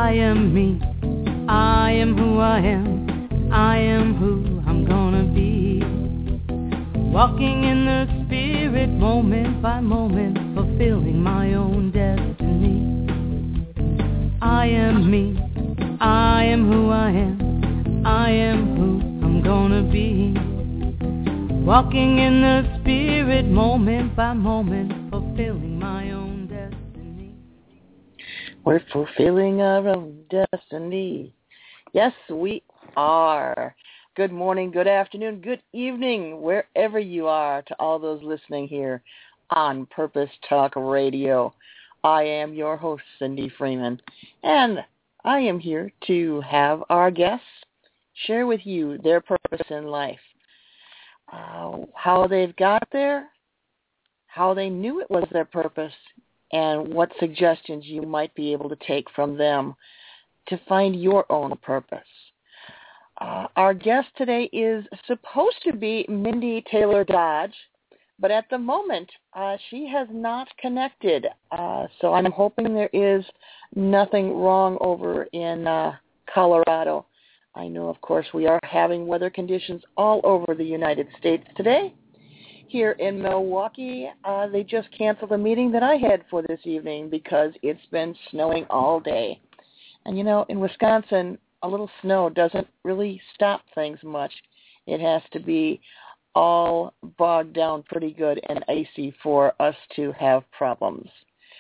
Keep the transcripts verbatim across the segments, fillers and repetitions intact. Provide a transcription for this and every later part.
I am me, I am who I am, I am who I'm gonna be. Walking in the spirit moment by moment, fulfilling my own destiny. I am me, I am who I am, I am who I'm gonna be. Walking in the spirit moment by moment, fulfilling my own destiny. We're fulfilling our own destiny. Yes, we are. Good morning, good afternoon, good evening, wherever you are, to all those listening here on Purpose Talk Radio. I am your host, Cindy Freeman, and I am here to have our guests share with you their purpose in life, uh, how they've got there, how they knew it was their purpose, and what suggestions you might be able to take from them to find your own purpose. Uh, our guest today is supposed to be Mindy Taylor Dodge, but at the moment uh, she has not connected. Uh, so I'm hoping there is nothing wrong over in uh, Colorado. I know, of course, we are having weather conditions all over the United States today. Here in Milwaukee, uh, they just canceled a meeting that I had for this evening because it's been snowing all day. And, you know, in Wisconsin, a little snow doesn't really stop things much. It has to be all bogged down pretty good and icy for us to have problems.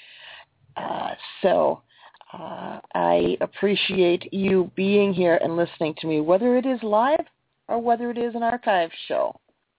Uh, so uh, I appreciate you being here and listening to me, whether it is live or whether it is an archive show.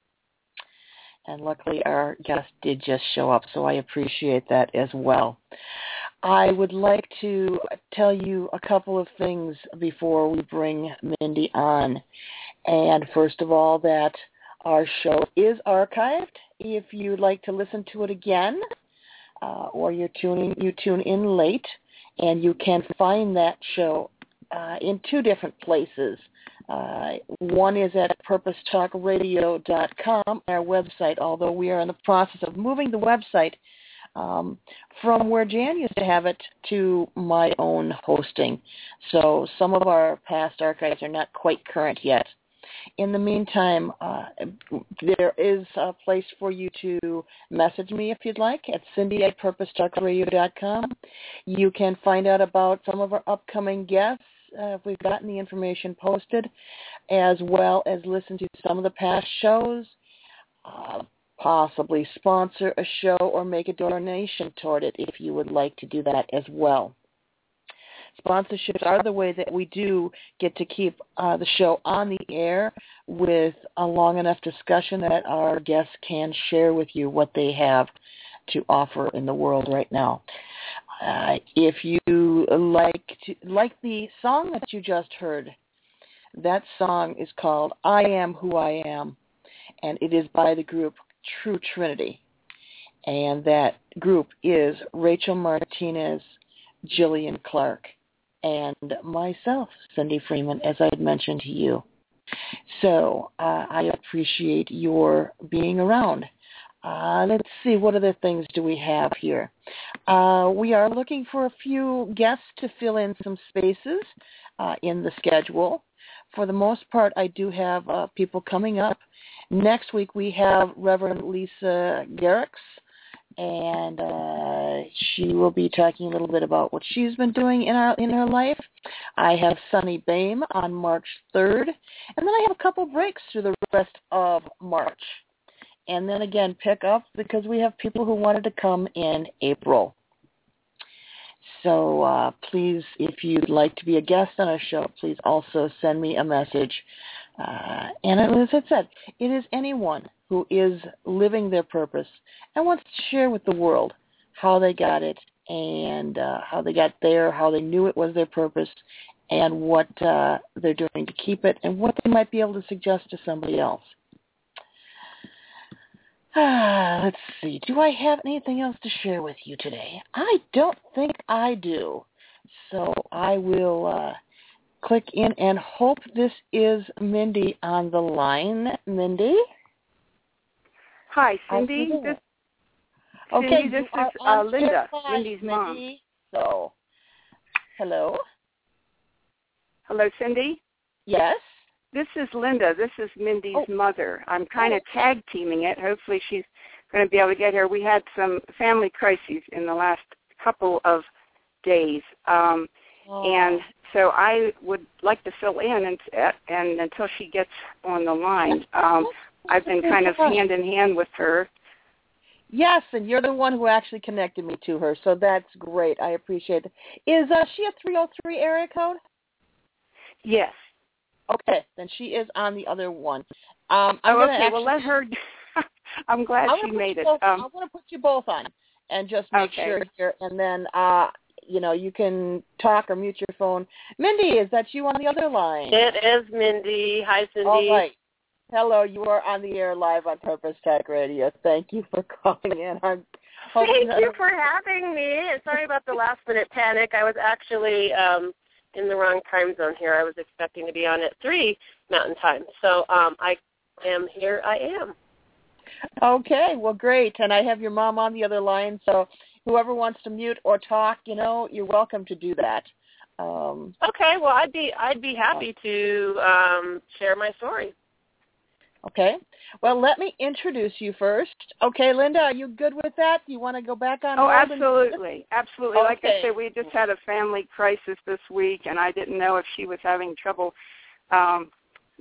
And luckily our guest did just show up, so I appreciate that as well. I would like to tell you a couple of things before we bring Mindy on. And first of all, that our show is archived. If you'd like to listen to it again, uh, or you're tuning, you tune in late, and you can find that show uh, in two different places. Uh, one is at purpose talk radio dot com, our website, although we are in the process of moving the website um, from where Jan used to have it to my own hosting. So some of our past archives are not quite current yet. In the meantime, uh, there is a place for you to message me if you'd like at Cindy at purpose talk radio dot com. You can find out about some of our upcoming guests uh, if we've gotten the information posted, as well as listen to some of the past shows, uh, possibly sponsor a show or make a donation toward it if you would like to do that as well. Sponsorships are the way that we do get to keep uh, the show on the air with a long enough discussion that our guests can share with you what they have to offer in the world right now. Uh, if you like to, like the song that you just heard, that song is called I Am Who I Am, and it is by the group True Trinity. And that group is Rachel Martinez, Jillian Clark, and myself, Cindy Freeman, as I had mentioned to you. So uh, I appreciate your being around. Uh, let's see, what other things do we have here? Uh, we are looking for a few guests to fill in some spaces uh, in the schedule. For the most part, I do have uh, people coming up. Next week we have Reverend Lisa Garrix, and uh, she will be talking a little bit about what she's been doing in our in her life. I have Sunny Bame on March third, and then I have a couple breaks through the rest of March. And then again, pick up because we have people who wanted to come in April. So uh, please, if you'd like to be a guest on our show, please also send me a message. Uh, and as I said, it is anyone who is living their purpose and wants to share with the world how they got it and uh, how they got there, how they knew it was their purpose, and what uh, they're doing to keep it, and what they might be able to suggest to somebody else. Ah, let's see. Do I have anything else to share with you today? I don't think I do. So I will uh, click in and hope this is Mindy on the line. Mindy? Hi, Cindy. This, okay, Cindy, this you is uh, Linda, class, Mindy's mom. Mindy. So, hello. Hello, Cindy? Yes? This is Linda. This is Mindy's oh. mother. I'm kind of tag teaming it. Hopefully she's going to be able to get here. We had some family crises in the last couple of days. Um, oh. And so I would like to fill in and, and until she gets on the line. Um, I've been kind of hand in hand with her. Yes, and you're the one who actually connected me to her, so that's great. I appreciate it. Is uh, she a three oh three area code? Yes. Okay, then she is on the other one. Um, I'm oh, okay, actually, well, let her. I'm glad I'm she made it. Both, um, I want to put you both on and just make okay. sure here, and then, uh, you know, you can talk or mute your phone. Mindy, is that you on the other line? It is Mindy. Hi, Cindy. All right. Hello, you are on the air live on Purpose Talk Radio. Thank you for calling in. I'm Thank you for having me. Sorry about the last-minute panic. I was actually um, in the wrong time zone here. I was expecting to be on at three Mountain Time. So um, I am here. I am. Okay, well, great. And I have your mom on the other line, so whoever wants to mute or talk, you know, you're welcome to do that. Um, okay, well, I'd be I'd be happy to um, share my story. Okay. Well, let me introduce you first. Okay, Linda, are you good with that? You want to go back on? Oh, absolutely. Absolutely. Okay. Like I said, we just had a family crisis this week, and I didn't know if she was having trouble um,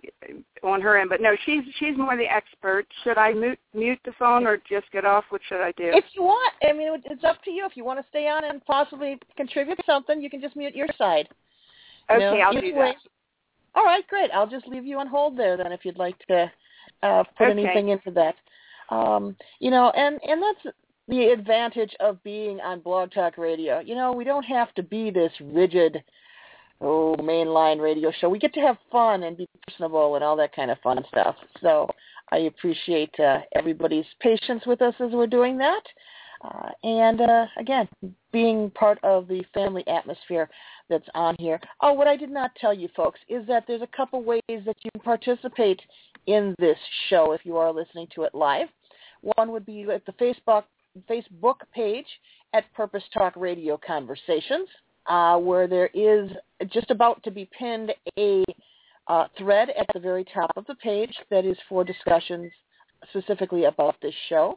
on her end. But, no, she's she's more the expert. Should I mute, mute the phone or just get off? What should I do? If you want. I mean, it's up to you. If you want to stay on and possibly contribute something, you can just mute your side. Okay, you know, I'll do way. that. All right, great. I'll just leave you on hold there then if you'd like to uh, put okay. anything into that. Um, you know, and, and that's the advantage of being on Blog Talk Radio. You know, we don't have to be this rigid, oh, mainline radio show. We get to have fun and be personable and all that kind of fun stuff. So I appreciate uh, everybody's patience with us as we're doing that. Uh, and, uh, again, being part of the family atmosphere that's on here. Oh, what I did not tell you, folks, is that there's a couple ways that you can participate in this show if you are listening to it live. One would be at the Facebook Facebook page at Purpose Talk Radio Conversations, uh, where there is just about to be pinned a uh, thread at the very top of the page that is for discussions specifically about this show.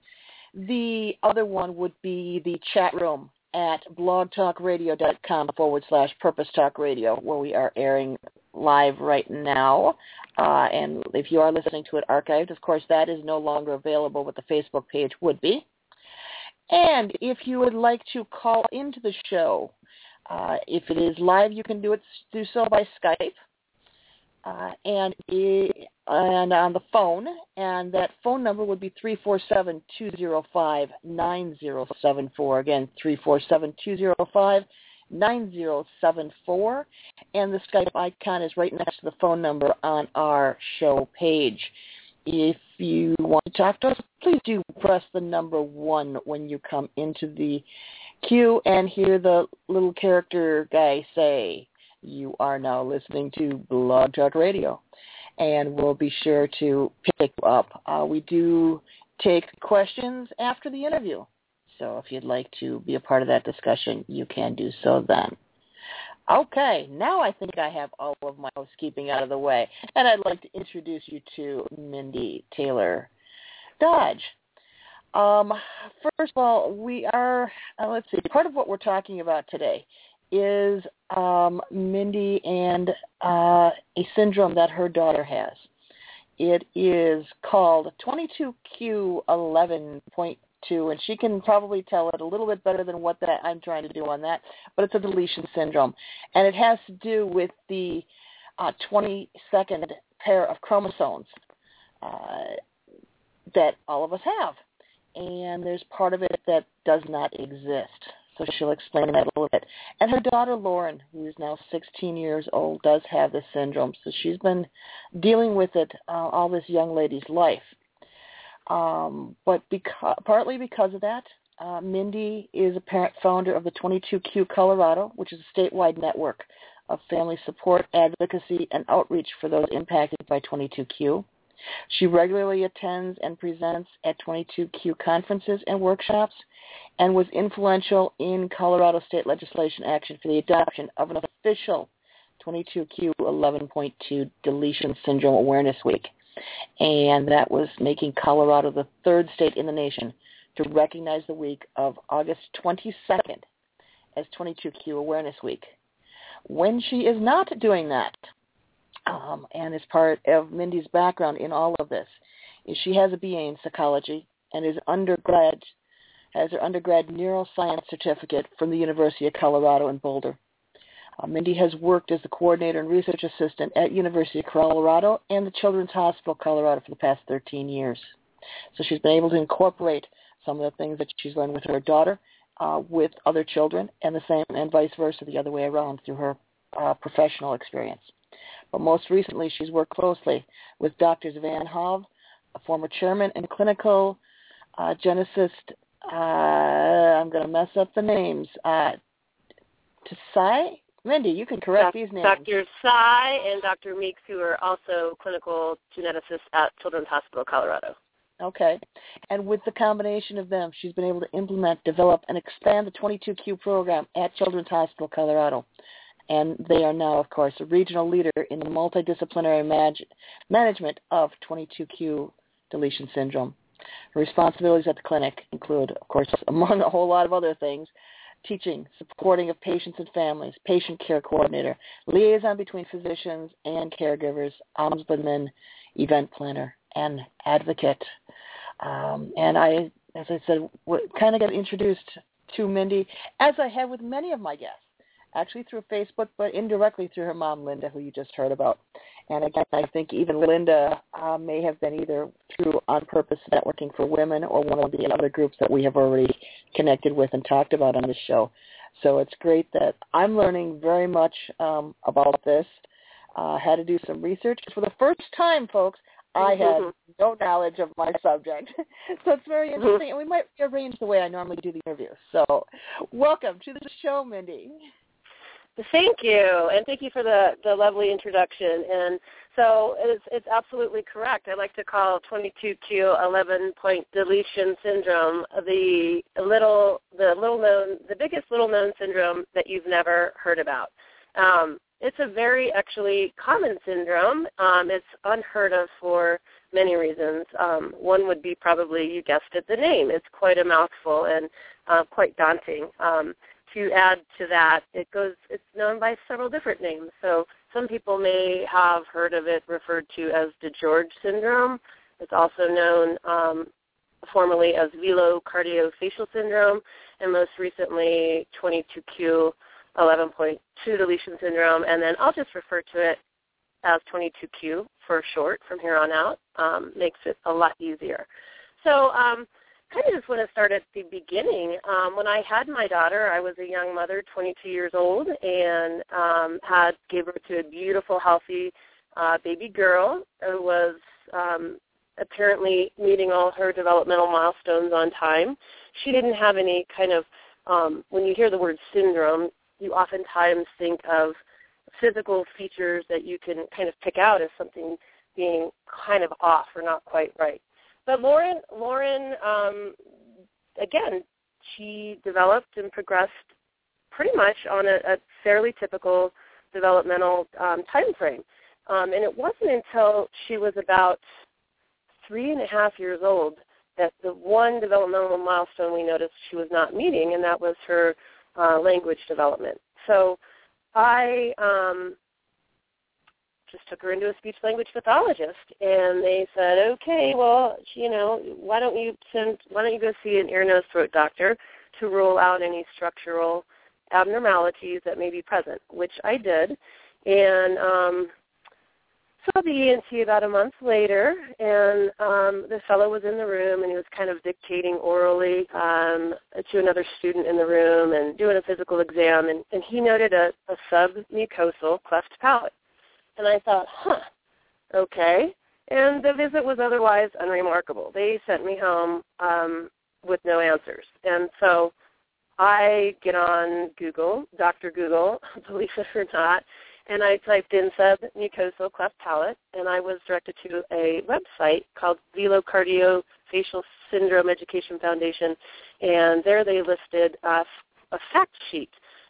The other one would be the chat room at blogtalkradio.com forward slash Purpose Talk Radio, where we are airing live right now. Uh, and if you are listening to it archived, of course, that is no longer available, but the Facebook page would be. And if you would like to call into the show, uh, if it is live, you can do it do so by Skype. Uh, and it, and on the phone, and that phone number would be three four seven, two zero five, nine zero seven four. Again, three four seven, two zero five, nine zero seven four. And the Skype icon is right next to the phone number on our show page. If you want to talk to us, please do press the number one when you come into the queue and hear the little character guy say, "You are now listening to Blog Talk Radio," and we'll be sure to pick you up. Uh, we do take questions after the interview, so if you'd like to be a part of that discussion, you can do so then. Okay, now I think I have all of my housekeeping out of the way, and I'd like to introduce you to Mindy Taylor Dodge. Um, first of all, we are, uh, let's see, part of what we're talking about today is um, Mindy and uh, a syndrome that her daughter has. It is called twenty-two Q eleven point two, and she can probably tell it a little bit better than what that I'm trying to do on that, but it's a deletion syndrome. And it has to do with the uh, twenty-second pair of chromosomes uh, that all of us have. And there's part of it that does not exist. So she'll explain that a little bit. And her daughter, Lauren, who is now sixteen years old, does have this syndrome. So she's been dealing with it uh, all this young lady's life. Um, but because, partly because of that, uh, Mindy is a parent founder of the twenty-two Q Colorado, which is a statewide network of family support, advocacy, and outreach for those impacted by twenty-two Q. She regularly attends and presents at twenty-two Q conferences and workshops, and was influential in Colorado state legislation action for the adoption of an official twenty-two Q eleven point two Deletion Syndrome Awareness Week. And that was making Colorado the third state in the nation to recognize the week of August twenty-second as twenty-two Q Awareness Week. When she is not doing that, um, and as part of Mindy's background in all of this, is she has a B A in psychology and is undergrad, has her undergrad neuroscience certificate from the University of Colorado in Boulder. Uh, Mindy has worked as the coordinator and research assistant at University of Colorado and the Children's Hospital Colorado for the past thirteen years. So she's been able to incorporate some of the things that she's learned with her daughter uh, with other children, and the same, and vice versa, the other way around through her uh, professional experience. But most recently, she's worked closely with Doctors Van Hove, a former chairman and clinical uh, geneticist. Uh, I'm going to mess up the names. Uh, Tsai? Mindy, you can correct these names. Doctor Tsai and Doctor Meeks, who are also clinical geneticists at Children's Hospital Colorado. Okay. And with the combination of them, she's been able to implement, develop, and expand the twenty-two Q program at Children's Hospital Colorado. And they are now, of course, a regional leader in the multidisciplinary mag- management of twenty-two Q deletion syndrome. Her responsibilities at the clinic include, of course, among a whole lot of other things, teaching, supporting of patients and families, patient care coordinator, liaison between physicians and caregivers, ombudsman, event planner, and advocate. Um, and I, as I said, w- kind of got introduced to Mindy, as I have with many of my guests, actually through Facebook, but indirectly through her mom, Linda, who you just heard about. And again, I think even Linda uh, may have been either through On Purpose Networking for Women or one of the other groups that we have already connected with and talked about on this show. So it's great that I'm learning very much um, about this. I uh, had to do some research. For the first time, folks, I had no knowledge of my subject. So it's very interesting, and we might rearrange the way I normally do the interview. So welcome to the show, Mindy. Thank you, and thank you for the, the lovely introduction. And so it's, it's absolutely correct. I like to call twenty-two Q eleven point deletion syndrome the little, the little known, the biggest little known syndrome that you've never heard about. Um, it's a very actually common syndrome. Um, it's unheard of for many reasons. Um, one would be probably, you guessed it, the name. It's quite a mouthful and uh, quite daunting. Um, To add to that, it goes. It's known by several different names. So some people may have heard of it referred to as DeGeorge syndrome. It's also known um, formally as velocardiofacial syndrome, and most recently twenty-two Q eleven point two deletion syndrome. And then I'll just refer to it as twenty-two Q for short from here on out. Um, makes it a lot easier. So. Um, I kind of just want to start at the beginning. Um, when I had my daughter, I was a young mother, twenty-two years old, and um, had gave birth to a beautiful, healthy uh, baby girl who was um, apparently meeting all her developmental milestones on time. She didn't have any kind of, um, when you hear the word syndrome, you oftentimes think of physical features that you can kind of pick out as something being kind of off or not quite right. But Lauren, Lauren, um, again, she developed and progressed pretty much on a, a fairly typical developmental um, time frame. Um, and it wasn't until she was about three and a half years old that the one developmental milestone we noticed she was not meeting, and that was her uh, language development. So I um, just took her into a speech-language pathologist, and they said, okay, well, you know, why don't you send, why don't you go see an ear, nose, throat doctor to rule out any structural abnormalities that may be present, which I did, and um, saw the E N T about a month later, and um, the fellow was in the room, and he was kind of dictating orally um, to another student in the room and doing a physical exam, and, and he noted a, a submucosal cleft palate. And I thought, huh, okay. And the visit was otherwise unremarkable. They sent me home um, with no answers. And so I get on Google, Doctor Google, believe it or not, and I typed in submucosal cleft palate, and I was directed to a website called Velocardiofacial Syndrome Education Foundation, and there they listed uh, a fact sheet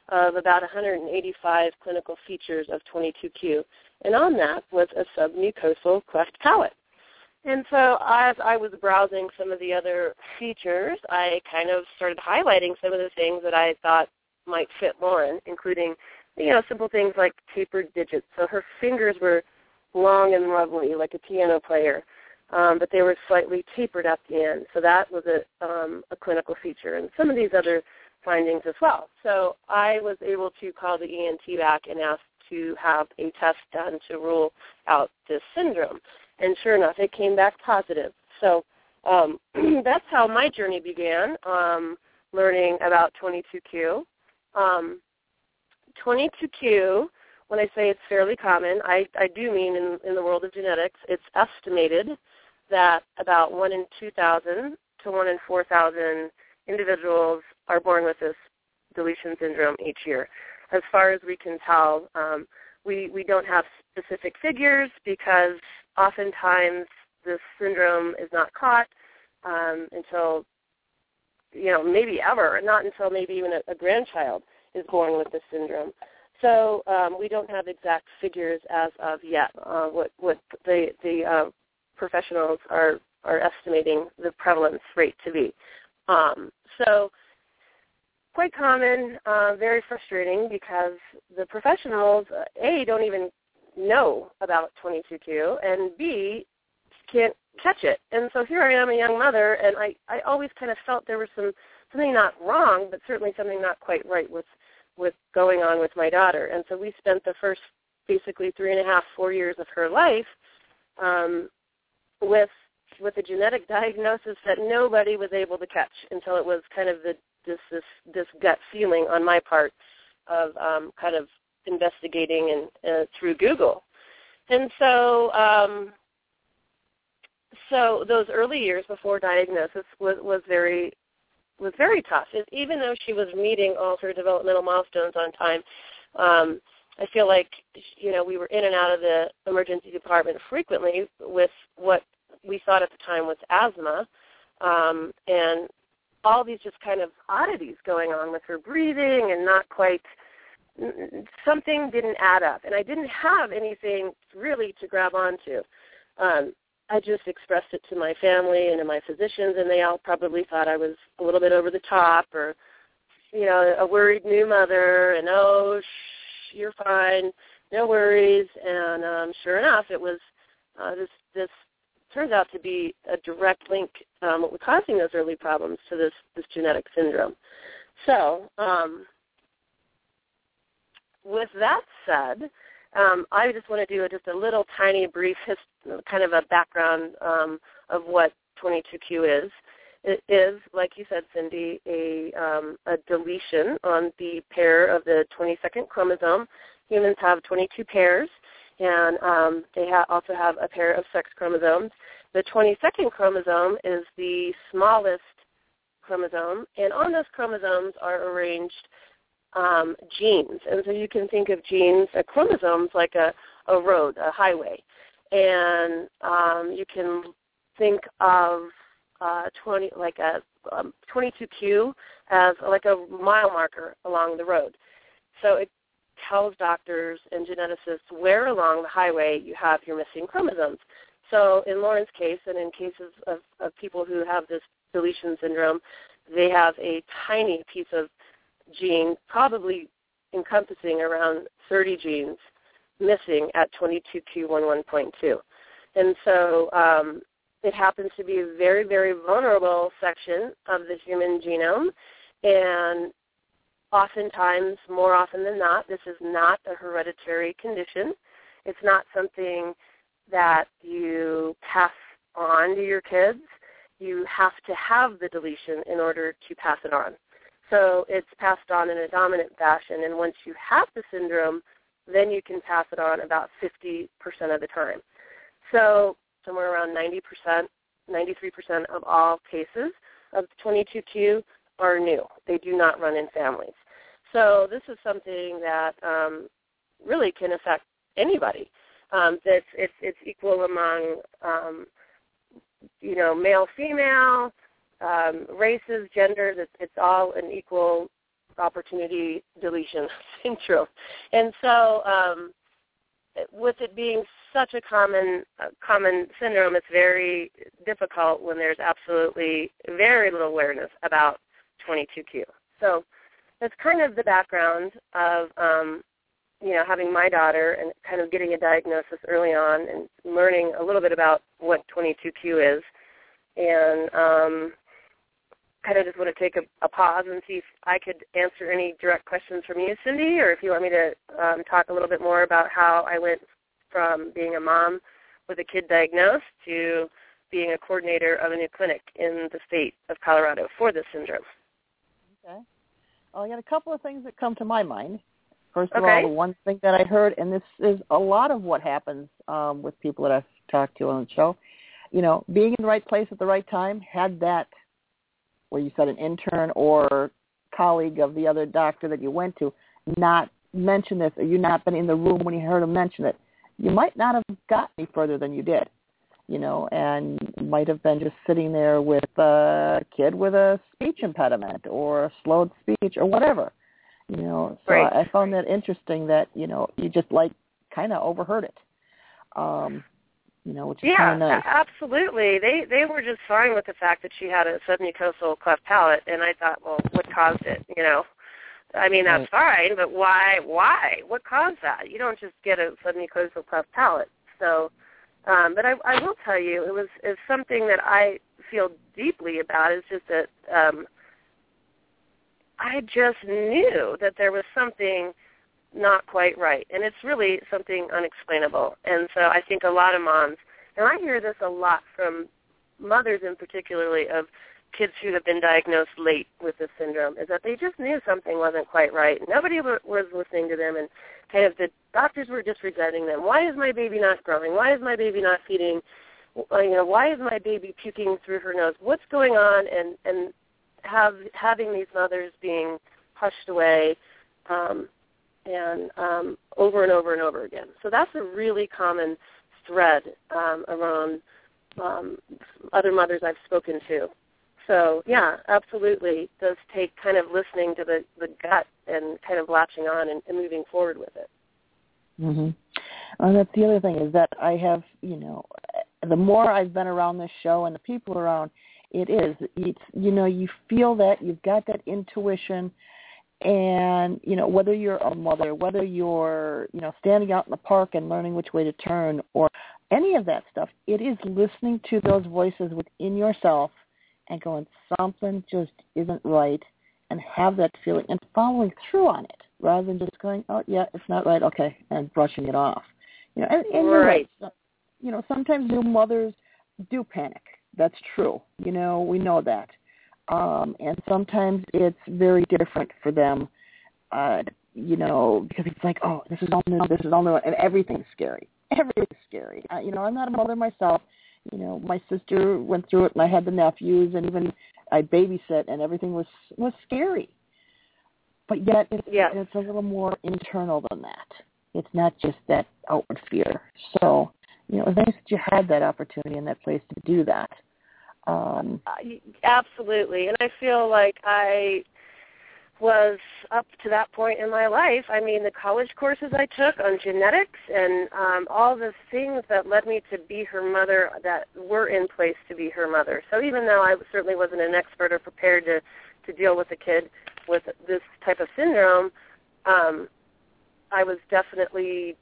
of about one hundred eighty-five clinical features of twenty-two Q, and on that was a submucosal cleft palate. And so as I was browsing some of the other features, I kind of started highlighting some of the things that I thought might fit Lauren, including, you know, simple things like tapered digits. So her fingers were long and lovely, like a piano player, um, but they were slightly tapered at the end. So that was a, um, a clinical feature, and some of these other findings as well. So I was able to call the E N T back and ask to have a test done to rule out this syndrome. And sure enough, it came back positive. So um, that's how my journey began, um, learning about twenty-two Q. Um, twenty-two Q, when I say it's fairly common, I, I do mean in, in the world of genetics, it's estimated that about one in two thousand to one in four thousand individuals are born with this deletion syndrome each year. As far as we can tell, um, we, we don't have specific figures because oftentimes this syndrome is not caught um, until, you know, maybe ever, not until maybe even a, a grandchild is born with this syndrome. So um, we don't have exact figures as of yet, uh, what, what the, the uh, professionals are, are estimating the prevalence rate to be. Um, so quite common, uh, very frustrating because the professionals, uh, A, don't even know about twenty-two Q, and B, can't catch it. And so here I am, a young mother, and I, I always kind of felt there was some something not wrong, but certainly something not quite right with, with going on with my daughter. And so we spent the first basically three and a half, four years of her life um, with with a genetic diagnosis that nobody was able to catch until it was kind of the this this, this gut feeling on my part of um, kind of investigating and uh, through Google. And so um, so those early years before diagnosis was, was very was very tough. It, even though she was meeting all her developmental milestones on time, um, I feel like, you know, we were in and out of the emergency department frequently with what we thought at the time was asthma, um, and all these just kind of oddities going on with her breathing and not quite, something didn't add up. And I didn't have anything really to grab onto. Um, I just expressed it to my family and to my physicians, and they all probably thought I was a little bit over the top or, you know, a worried new mother, and, oh, shh, you're fine, no worries. And um, sure enough, it was uh, this, this turns out to be a direct link um, causing those early problems to this, this genetic syndrome. So um, with that said, um, I just want to do a, just a little tiny brief hist- kind of a background um, of what twenty-two Q is. It is, like you said, Cindy, a, um, a deletion on the pair of the twenty-second chromosome. Humans have twenty-two pairs, and um, they ha- also have a pair of sex chromosomes. The twenty-second chromosome is the smallest chromosome, and on those chromosomes are arranged um, genes. And so you can think of genes, uh, chromosomes, like a, a road, a highway. And um, you can think of uh, twenty, like a um, twenty-two Q as like a mile marker along the road. So it tells doctors and geneticists where along the highway you have your missing chromosomes. So in Lauren's case, and in cases of, of people who have this deletion syndrome, they have a tiny piece of gene, probably encompassing around thirty genes, missing at twenty-two Q eleven point two. And so um, it happens to be a very, very vulnerable section of the human genome, and oftentimes, more often than not, this is not a hereditary condition. It's not something that you pass on to your kids. You have to have the deletion in order to pass it on. So it's passed on in a dominant fashion, and once you have the syndrome, then you can pass it on about fifty percent of the time. So somewhere around ninety percent, ninety-three percent of all cases of twenty-two Q are new. They do not run in families. So this is something that um, really can affect anybody. Um, it's, it's, it's equal among, um, you know, male, female, um, races, genders. It's, it's all an equal opportunity deletion syndrome. And so um, with it being such a common uh, common syndrome, it's very difficult when there's absolutely very little awareness about twenty-two Q. So that's kind of the background of, um, you know, having my daughter and kind of getting a diagnosis early on and learning a little bit about what twenty-two Q is. And um, kind of just want to take a, a pause and see if I could answer any direct questions from you, Cindy, or if you want me to um, talk a little bit more about how I went from being a mom with a kid diagnosed to being a coordinator of a new clinic in the state of Colorado for this syndrome. Okay. Well, I got a couple of things that come to my mind. First of okay. all, the one thing that I heard, and this is a lot of what happens um, with people that I've talked to on the show, you know, being in the right place at the right time, had that, where you said an intern or colleague of the other doctor that you went to not mention this, or you not been in the room when you heard him mention it, you might not have got any further than you did, you know, and might have been just sitting there with a kid with a speech impediment or a slowed speech or whatever, you know. So right. I found that interesting that, you know, you just like kind of overheard it. Um, You know, which is yeah, kind of nice. absolutely. They they were just fine with the fact that she had a submucosal cleft palate, and I thought, well, what caused it? You know, I mean, that's right. fine, but why? Why? What caused that? You don't just get a submucosal cleft palate. So, um, but I, I will tell you, it was it's something that I feel deeply about. It's just that um, I just knew that there was something not quite right, and it's really something unexplainable. And so I think a lot of moms, and I hear this a lot from mothers in particularly of kids who have been diagnosed late with this syndrome, is that they just knew something wasn't quite right. Nobody was listening to them, and kind of the doctors were disregarding them. Why is my baby not growing? Why is my baby not feeding? You know, why is my baby puking through her nose? What's going on? And and have having these mothers being hushed away, um, and um, over and over and over again. So that's a really common thread um, around um, other mothers I've spoken to. So, yeah, absolutely. It does take kind of listening to the, the gut and kind of latching on and, and moving forward with it. Mm-hmm. And that's the other thing is that I have, you know, the more I've been around this show and the people around, it is, it's, you know, you feel that, you've got that intuition. And, you know, whether you're a mother, whether you're, you know, standing out in the park and learning which way to turn or any of that stuff, it is listening to those voices within yourself and going, something just isn't right, and have that feeling and following through on it rather than just going, oh, yeah, it's not right, okay, and brushing it off. You know, and, and you're right. right. You know, sometimes new mothers do panic. That's true. You know, we know that. Um, and sometimes it's very different for them, uh, you know, because it's like, oh, this is all new, this is all new, and everything's scary. Everything's scary. Uh, you know, I'm not a mother myself. You know, my sister went through it, and I had the nephews, and even I babysit, and everything was was scary. But yet it's, yeah. it's a little more internal than that. It's not just that outward fear. So, you know, it was nice that you had that opportunity in that place to do that. Um, Absolutely, and I feel like I was up to that point in my life. I mean, the college courses I took on genetics and um, all the things that led me to be her mother that were in place to be her mother. So even though I certainly wasn't an expert or prepared to, to deal with a kid with this type of syndrome, um, I was definitely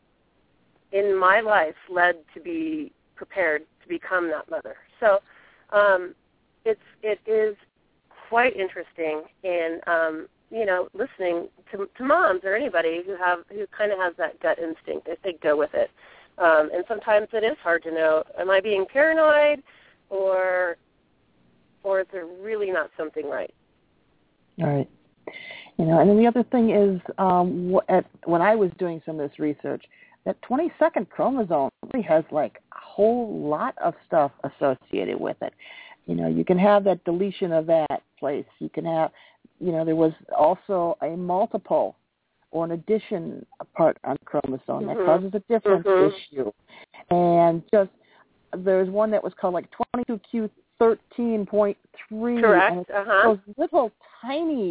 in my life led to be prepared to become that mother. So Um, it's it is quite interesting in um, you know listening to, to moms or anybody who have who kind of has that gut instinct. If they go with it, um, and sometimes it is hard to know: am I being paranoid, or or is there really not something right? All right. You know, and then the other thing is, um, at, when I was doing some of this research, that twenty-second chromosome really has like a whole lot of stuff associated with it. You know, you can have that deletion of that place. You can have, you know, there was also a multiple or an addition part on the chromosome mm-hmm. that causes a different mm-hmm. issue. And just there's one that was called like twenty-two Q thirteen point three. Correct. And it's uh-huh. those little tiny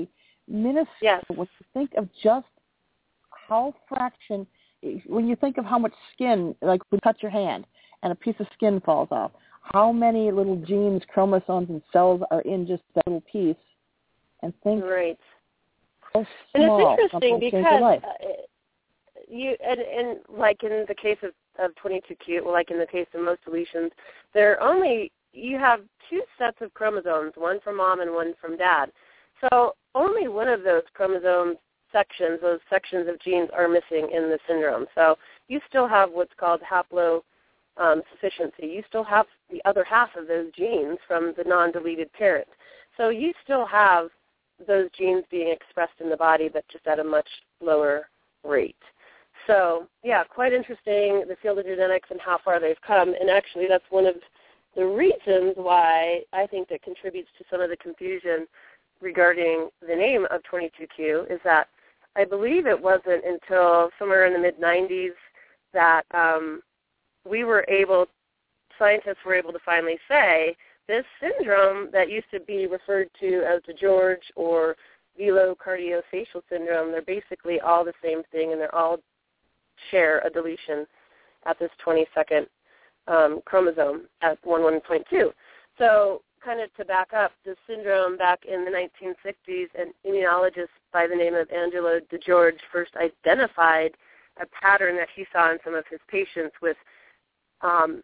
minuscule. Yes. When you think of just how fraction, when you think of how much skin, like when you cut your hand and a piece of skin falls off, how many little genes, chromosomes, and cells are in just that little piece, and think right. how and small it's interesting something change your life. because uh, you, and, and like in the case of, of twenty-two Q, well, like in the case of most deletions, there are only, you have two sets of chromosomes, one from mom and one from dad. So only one of those chromosome sections, those sections of genes are missing in the syndrome. So you still have what's called haplo um, sufficiency. You still have the other half of those genes from the non-deleted parent. So you still have those genes being expressed in the body, but just at a much lower rate. So, yeah, quite interesting, the field of genetics and how far they've come. And actually that's one of the reasons why I think that contributes to some of the confusion regarding the name of twenty-two Q is that I believe it wasn't until somewhere in the mid nineties that um, we were able, scientists were able to finally say this syndrome that used to be referred to as the George or velocardiofacial syndrome, they're basically all the same thing, and they're all share a deletion at this twenty-second um, chromosome at eleven point two. So kind of to back up, the syndrome back in the nineteen sixties, an immunologist by the name of Angelo DeGeorge first identified a pattern that he saw in some of his patients with um,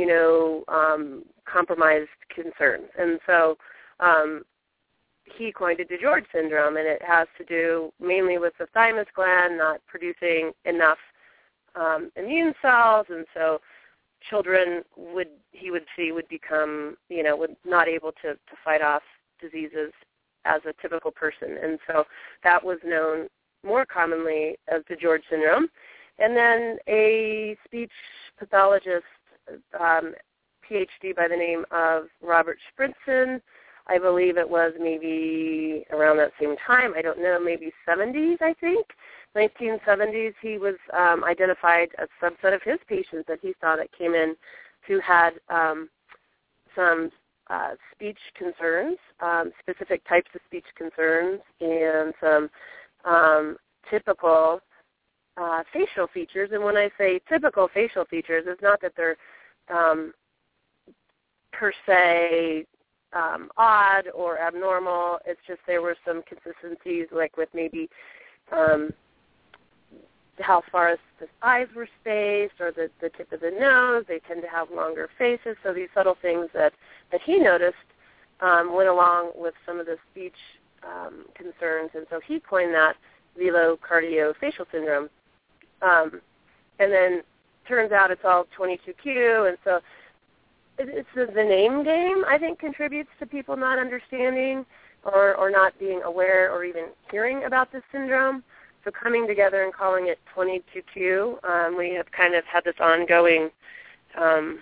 immunocompromised um, concerns. And so um, he coined it DeGeorge syndrome, and it has to do mainly with the thymus gland not producing enough um, immune cells, and so children would, he would see, would become, you know, would not able to, to fight off diseases as a typical person. And so that was known more commonly as DeGeorge syndrome. And then a speech pathologist, um, P H D by the name of Robert Spritson, I believe it was maybe around that same time, I don't know, maybe seventies, I think, nineteen seventies, he was um, identified a subset of his patients that he saw that came in who had um, some uh, speech concerns, um, specific types of speech concerns, and some um, typical uh, facial features. And when I say typical facial features, it's not that they're um, per se um, odd or abnormal. It's just there were some consistencies, like with maybe um, how far the eyes were spaced or the, the tip of the nose. They tend to have longer faces. So these subtle things that, that he noticed um, went along with some of the speech um, concerns. And so he coined that velocardiofacial syndrome. Um, and then turns out it's all twenty-two Q. And so it, it's the, the name game, I think, contributes to people not understanding or, or not being aware or even hearing about this syndrome. So coming together and calling it twenty-two Q, um, we have kind of had this ongoing um,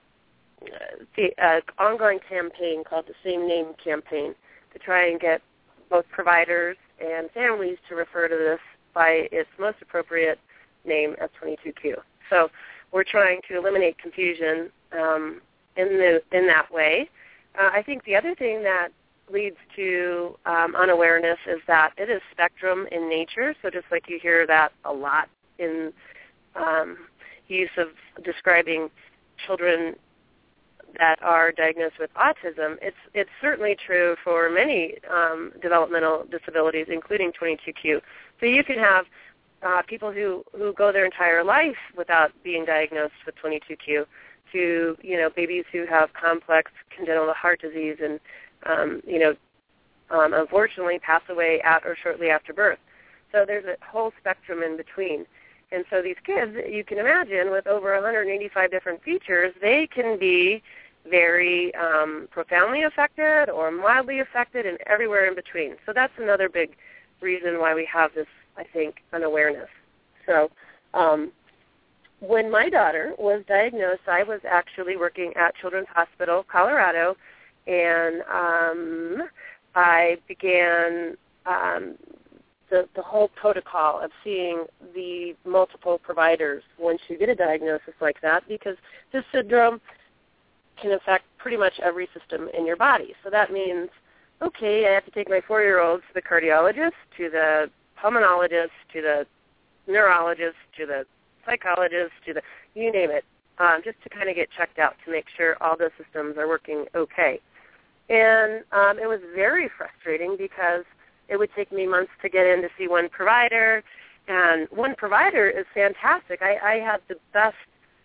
the, uh, ongoing campaign called the Same Name Campaign to try and get both providers and families to refer to this by its most appropriate name as twenty-two Q. So we're trying to eliminate confusion um, in the in that way. Uh, I think the other thing that leads to um, unawareness is that it is spectrum in nature. So just like you hear that a lot in um, use of describing children that are diagnosed with autism, it's it's certainly true for many um, developmental disabilities, including twenty-two Q. So you can have uh, people who, who go their entire life without being diagnosed with twenty-two Q, to you know babies who have complex congenital heart disease and um, you know um, unfortunately pass away at or shortly after birth. So there's a whole spectrum in between. And so these kids, you can imagine, with over one hundred eighty-five different features, they can be very um, profoundly affected or mildly affected and everywhere in between. So that's another big reason why we have this, I think, unawareness. So um, when my daughter was diagnosed, I was actually working at Children's Hospital, Colorado, and um, I began um, the, the whole protocol of seeing the multiple providers once you get a diagnosis like that, because this syndrome can affect pretty much every system in your body. So that means okay, I have to take my four-year-olds to the cardiologist, to the pulmonologist, to the neurologist, to the psychologist, to the, you name it, um, just to kind of get checked out to make sure all the systems are working okay. And um, it was very frustrating because it would take me months to get in to see one provider, and one provider is fantastic. I, I have the best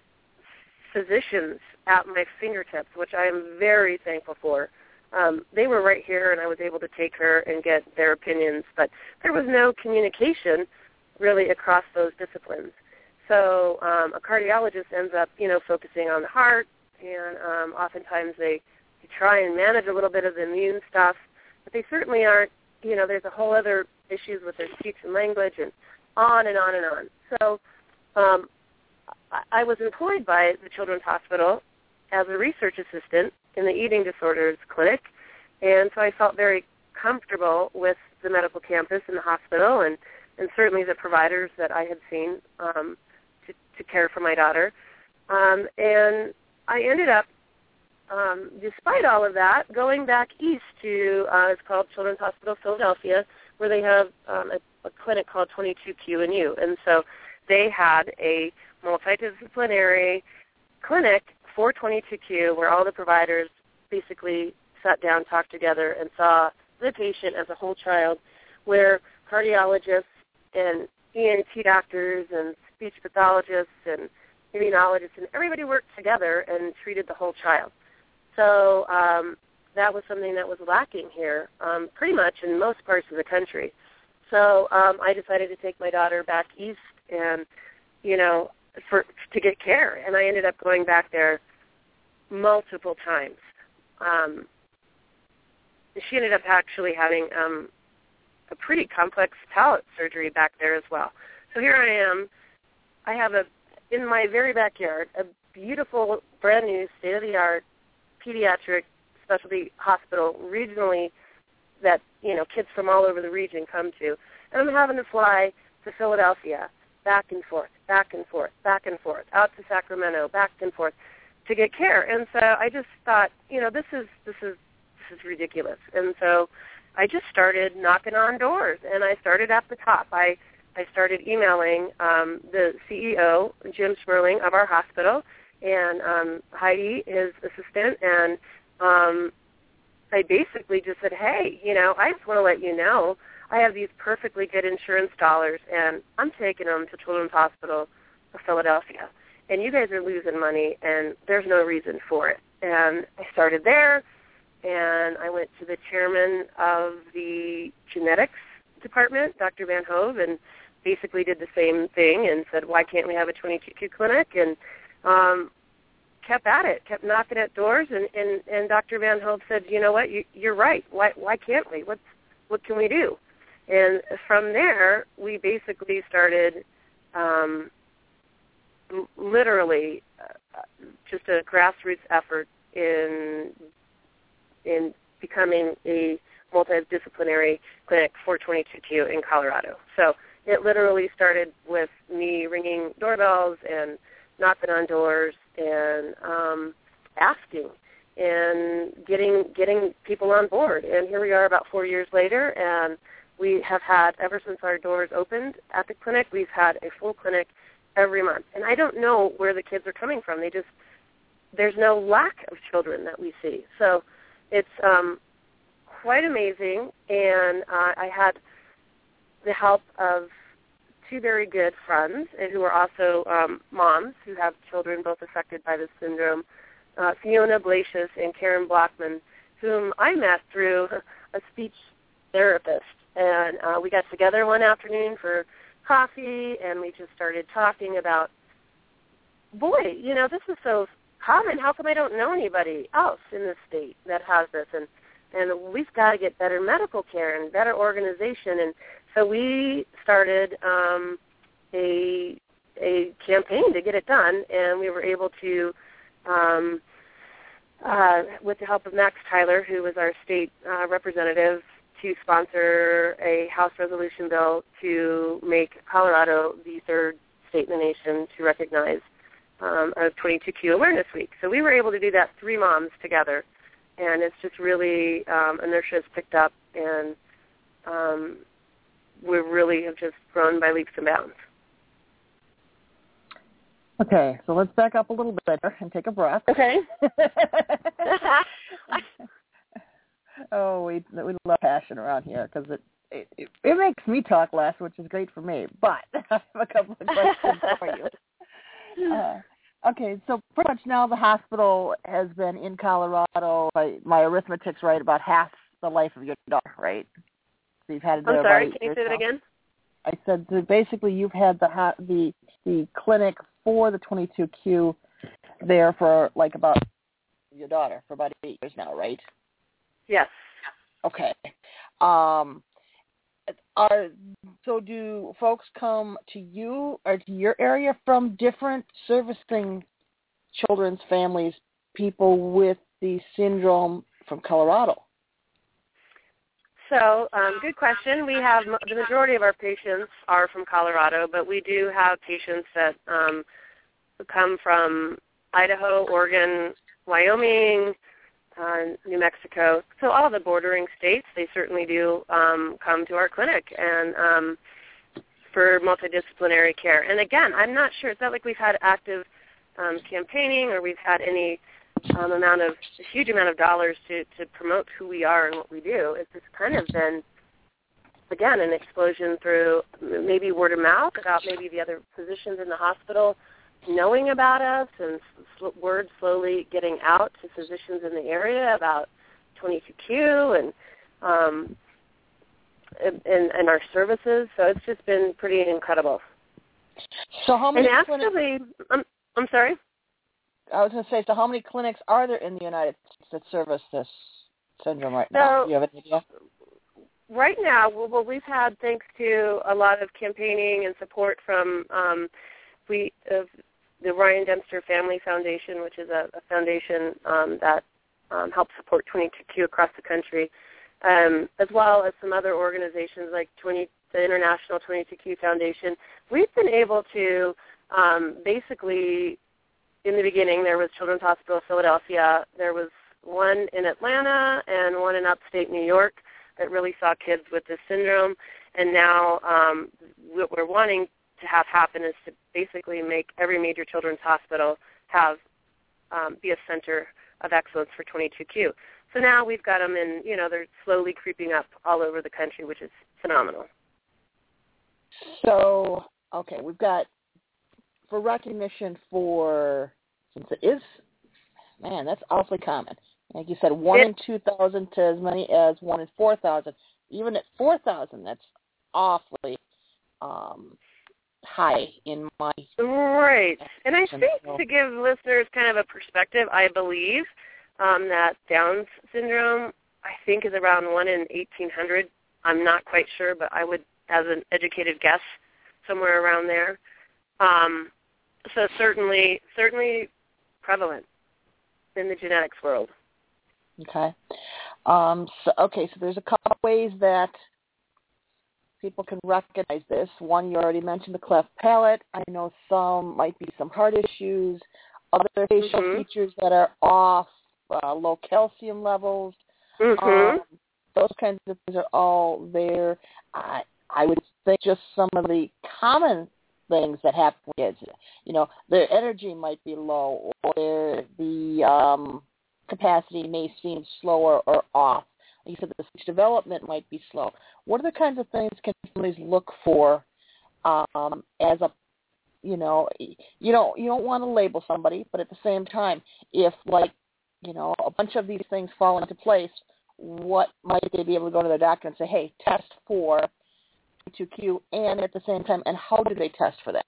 physicians at my fingertips, which I am very thankful for. Um, they were right here, and I was able to take her and get their opinions, but there was no communication really across those disciplines. So um, a cardiologist ends up, you know, focusing on the heart, and um, oftentimes they, they try and manage a little bit of the immune stuff, but they certainly aren't, you know, there's a whole other issues with their speech and language and on and on and on. So um, I, I was employed by the Children's Hospital as a research assistant in the eating disorders clinic, and so I felt very comfortable with the medical campus and the hospital and, and certainly the providers that I had seen um, to, to care for my daughter. Um, and I ended up, um, despite all of that, going back east to, uh, it's called Children's Hospital Philadelphia, where they have um, a, a clinic called twenty-two Q and U. And so they had a multidisciplinary clinic for twenty-two Q where all the providers basically sat down, talked together, and saw the patient as a whole child, where cardiologists and E N T doctors and speech pathologists and immunologists and everybody worked together and treated the whole child. So um, that was something that was lacking here um, pretty much in most parts of the country. So um, I decided to take my daughter back east and, you know, for to get care, and I ended up going back there multiple times. Um, she ended up actually having um, a pretty complex palate surgery back there as well. So here I am. I have a in my very backyard a beautiful, brand new, state-of-the-art pediatric specialty hospital regionally that, you know, kids from all over the region come to. And I'm having to fly to Philadelphia, back and forth, back and forth, back and forth, out to Sacramento, back and forth to get care. And so I just thought, you know, this is this is this is ridiculous. And so I just started knocking on doors, and I started at the top. I I started emailing um, the C E O, Jim Sperling, of our hospital, and um, Heidi, his assistant, and um, I basically just said, hey, you know, I just want to let you know I have these perfectly good insurance dollars, and I'm taking them to Children's Hospital of Philadelphia, and you guys are losing money, and there's no reason for it. And I started there, and I went to the chairman of the genetics department, Doctor Van Hove, and basically did the same thing and said, why can't we have a twenty-two Q clinic? And um, kept at it, kept knocking at doors, and, and, and Doctor Van Hove said, you know what, you, you're right. Why why can't we? What's, what can we do? And from there, we basically started um, literally uh, just a grassroots effort in in becoming a multidisciplinary clinic for twenty-two Q in Colorado. So it literally started with me ringing doorbells and knocking on doors and um, asking and getting getting people on board. And here we are about four years later, and we have had, ever since our doors opened at the clinic, we've had a full clinic every month. And I don't know where the kids are coming from. They just, there's no lack of children that we see. So it's um, quite amazing. And uh, I had the help of two very good friends who are also um, moms who have children both affected by this syndrome, uh, Fiona Blasius and Karen Blockman, whom I met through a speech therapist. And uh, we got together one afternoon for coffee, and we just started talking about, boy, you know, this is so common. How come I don't know anybody else in this state that has this? And and we've got to get better medical care and better organization. And so we started um, a a campaign to get it done, and we were able to, um, uh, with the help of Max Tyler, who was our state uh, representative, to sponsor a House resolution bill to make Colorado the third state in the nation to recognize um, a twenty-two Q Awareness Week. So we were able to do that, three moms together, and it's just really, um, inertia has picked up, and um, we really have just grown by leaps and bounds. Okay, so let's back up a little bit and take a breath. Okay. oh, we we love passion around here because it, it it it makes me talk less, which is great for me. But I have a couple of questions for you. Uh, okay, so pretty much now the hospital has been in Colorado. My, my arithmetic's right, about half the life of your daughter, right? So you've had it there. I'm sorry. Can you say that again? I said so basically you've had the the the clinic for the twenty-two Q there for like about your daughter for about eight years now, right? Yes. Okay. Um, are so do folks come to you or to your area from different servicing children's families, people with the syndrome from Colorado? So, um, good question. We have the majority of our patients are from Colorado, but we do have patients that um, come from Idaho, Oregon, Wyoming, uh, New Mexico. So all the bordering states, they certainly do um, come to our clinic and um, for multidisciplinary care. And again, I'm not sure. It's not like we've had active um, campaigning or we've had any Um, amount of a huge amount of dollars to, to promote who we are and what we do. It's just kind of been, again, an explosion through maybe word of mouth about maybe the other physicians in the hospital knowing about us and sl- word slowly getting out to physicians in the area about twenty-two Q and um, and, and our services. So it's just been pretty incredible. So how many? And actually, clinics- I'm, I'm sorry. I was going to say, so how many clinics are there in the United States that service this syndrome right now? So, do you have an idea? Right now, well, we've had, thanks to a lot of campaigning and support from um, we uh, the Ryan Dempster Family Foundation, which is a, a foundation um, that um, helps support twenty-two Q across the country, um, as well as some other organizations like twenty, the International twenty-two Q Foundation. We've been able to um, basically, in the beginning, there was Children's Hospital of Philadelphia. There was one in Atlanta and one in upstate New York that really saw kids with this syndrome. And now um, what we're wanting to have happen is to basically make every major children's hospital have um, be a center of excellence for twenty-two Q. So now we've got them in, you know, they're slowly creeping up all over the country, which is phenomenal. So, okay, we've got for recognition for, since it is, man, that's awfully common. Like you said, one it, in two thousand to as many as one in four thousand. Even at four thousand, that's awfully um, high in my... Right. And I think to give listeners kind of a perspective, I believe um, that Down's syndrome, I think, is around one in eighteen hundred. I'm not quite sure, but I would, as an educated guess, somewhere around there. Um, so certainly, certainly prevalent in the genetics world. Okay. Um, so, okay, so there's a couple ways that people can recognize this. One, you already mentioned the cleft palate. I know some might be some heart issues, other facial mm-hmm. features that are off, uh, low calcium levels. Mm-hmm. Um, those kinds of things are all there. I, I would think just some of the common things that happen with kids. You know, their energy might be low, or their, the um, capacity may seem slower or off. Like you said, the speech development might be slow. What are the kinds of things can families look for um, as a, you know, you don't you don't want to label somebody, but at the same time, if like, you know, a bunch of these things fall into place, what might they be able to go to their doctor and say, hey, test for twenty-two Q, and at the same time, and how do they test for that?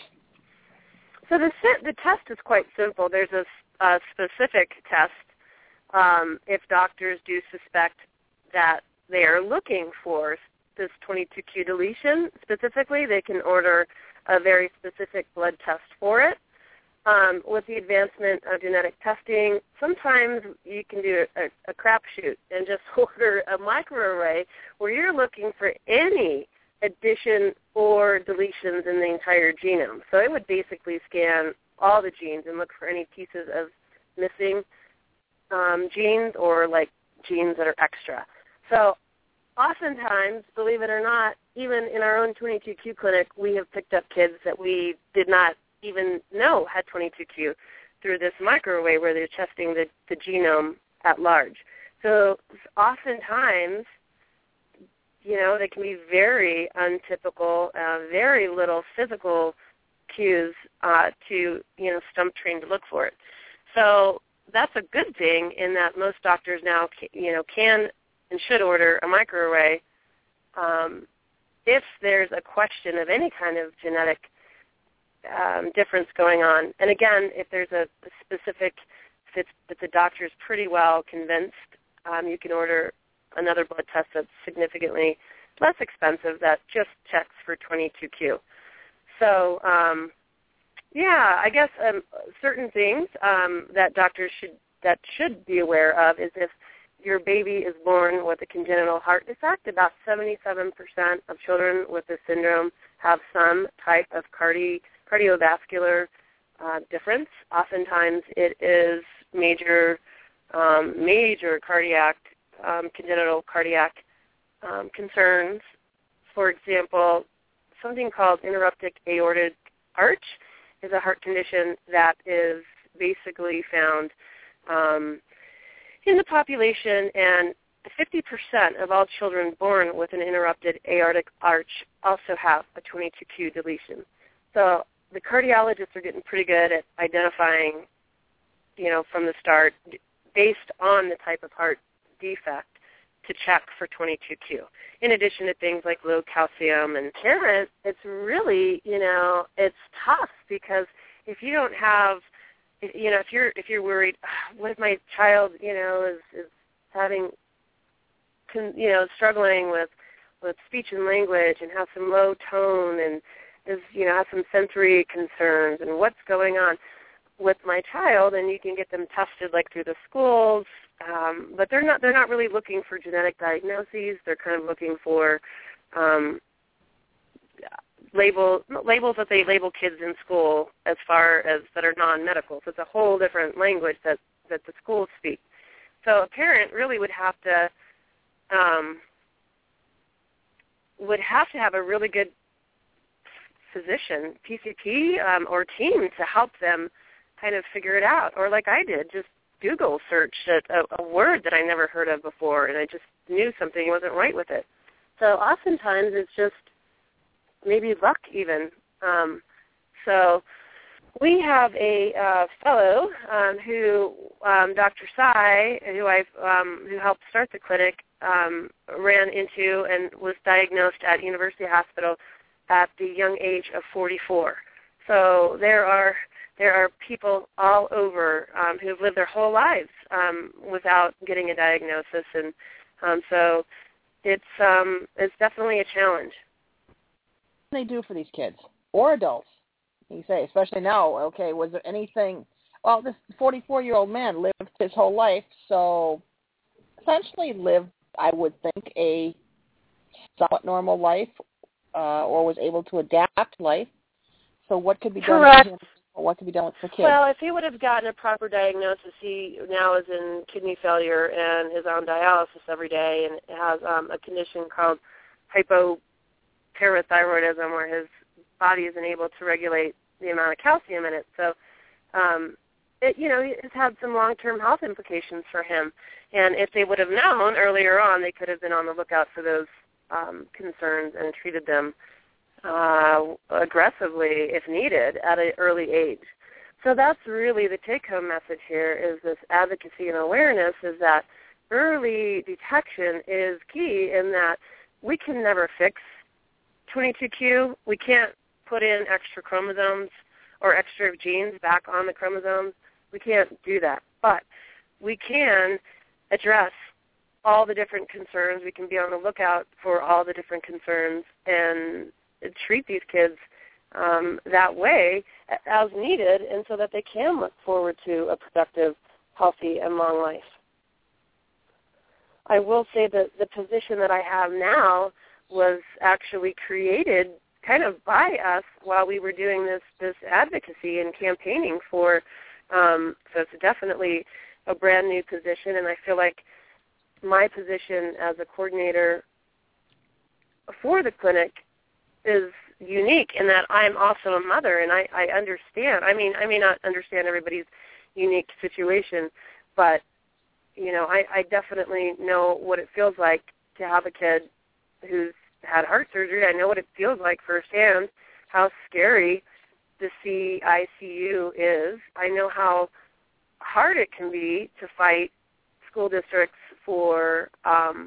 So the the test is quite simple. There's a, a specific test um, if doctors do suspect that they are looking for this twenty-two Q deletion specifically. They can order a very specific blood test for it. Um, with the advancement of genetic testing, sometimes you can do a, a crapshoot and just order a microarray where you're looking for any addition or deletions in the entire genome. So it would basically scan all the genes and look for any pieces of missing um, genes or like genes that are extra. So oftentimes, believe it or not, even in our own twenty-two Q clinic, we have picked up kids that we did not even know had twenty-two Q through this microarray where they're testing the, the genome at large. So oftentimes, you know, they can be very untypical, uh, very little physical cues uh, to, you know, stump train to look for it. So that's a good thing in that most doctors now, you know, can and should order a microarray um, if there's a question of any kind of genetic um, difference going on. And again, if there's a, a specific, if, it's, if the doctor's pretty well convinced, um, you can order another blood test that's significantly less expensive that just checks for twenty-two Q. So, um, yeah, I guess um, certain things um, that doctors should that should be aware of is if your baby is born with a congenital heart defect. About seventy-seven percent of children with this syndrome have some type of cardi- cardiovascular uh, difference. Oftentimes it is major, um, major cardiac, um, congenital cardiac um, concerns. For example, something called interrupted aortic arch is a heart condition that is basically found um, in the population, and fifty percent of all children born with an interrupted aortic arch also have a twenty-two Q deletion. So the cardiologists are getting pretty good at identifying, you know, from the start, based on the type of heart defect, to check for twenty-two Q. In addition to things like low calcium and parent, it's really, you know, it's tough because if you don't have, you know, if you're if you're worried, what if my child, you know, is, is having, you know, struggling with with speech and language and has some low tone and is, you know, has some sensory concerns and what's going on with my child, and you can get them tested like through the schools, um, but they're not they're not really looking for genetic diagnoses. They're kind of looking for um, label labels that they label kids in school as far as that are non-medical. So it's a whole different language that, that the schools speak. So a parent really would have to um, would have to have a really good physician, P C P, um, or team to help them kind of figure it out. Or like I did, just Google searched a, a, a word that I never heard of before, and I just knew something wasn't right with it. So oftentimes it's just maybe luck even. Um, so we have a uh, fellow um, who, um, Doctor Sai, who I um, who helped start the clinic, um, ran into and was diagnosed at University Hospital at the young age of forty-four. So there are there are people all over um, who have lived their whole lives um, without getting a diagnosis, and um, so it's um, it's definitely a challenge. What do they do for these kids or adults? You say, especially now. Okay, was there anything? Well, this forty-four-year-old man lived his whole life, so essentially lived, I would think, a somewhat normal life, uh, or was able to adapt life. So what could be done Correct. with him, or what could be done with the kid? Well, if he would have gotten a proper diagnosis, he now is in kidney failure and is on dialysis every day and has um, a condition called hypoparathyroidism, where his body isn't able to regulate the amount of calcium in it. So, um, it, you know, it's had some long-term health implications for him. And if they would have known earlier on, they could have been on the lookout for those um, concerns and treated them uh, aggressively, if needed, at an early age. So that's really the take-home message here, is this advocacy and awareness, is that early detection is key in that we can never fix twenty-two Q. We can't put in extra chromosomes or extra genes back on the chromosomes. We can't do that. But we can address all the different concerns. We can be on the lookout for all the different concerns and treat these kids um, that way as needed, and so that they can look forward to a productive, healthy, and long life. I will say that the position that I have now was actually created kind of by us while we were doing this, this advocacy and campaigning for, um, so it's definitely a brand new position, and I feel like my position as a coordinator for the clinic is unique in that I'm also a mother, and I, I understand. I mean, I may not understand everybody's unique situation, but, you know, I, I definitely know what it feels like to have a kid who's had heart surgery. I know what it feels like firsthand, how scary the C I C U is. I know how hard it can be to fight school districts for um,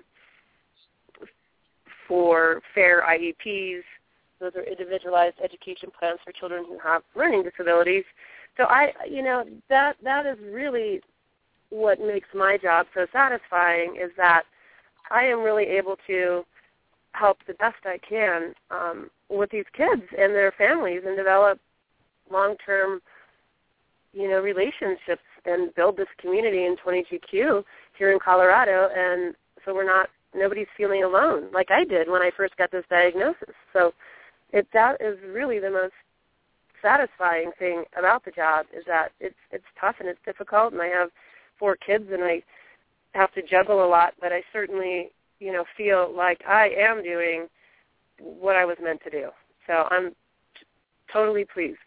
for fair I E Ps. Those are individualized education plans for children who have learning disabilities. So I, you know, that that is really what makes my job so satisfying, is that I am really able to help the best I can um, with these kids and their families and develop long-term, you know, relationships and build this community in twenty-two Q here in Colorado. And so we're not, nobody's feeling alone like I did when I first got this diagnosis. So it, that is really the most satisfying thing about the job, is that it's it's tough and it's difficult, and I have four kids and I have to juggle a lot, but I certainly, you know, feel like I am doing what I was meant to do. So I'm t- totally pleased.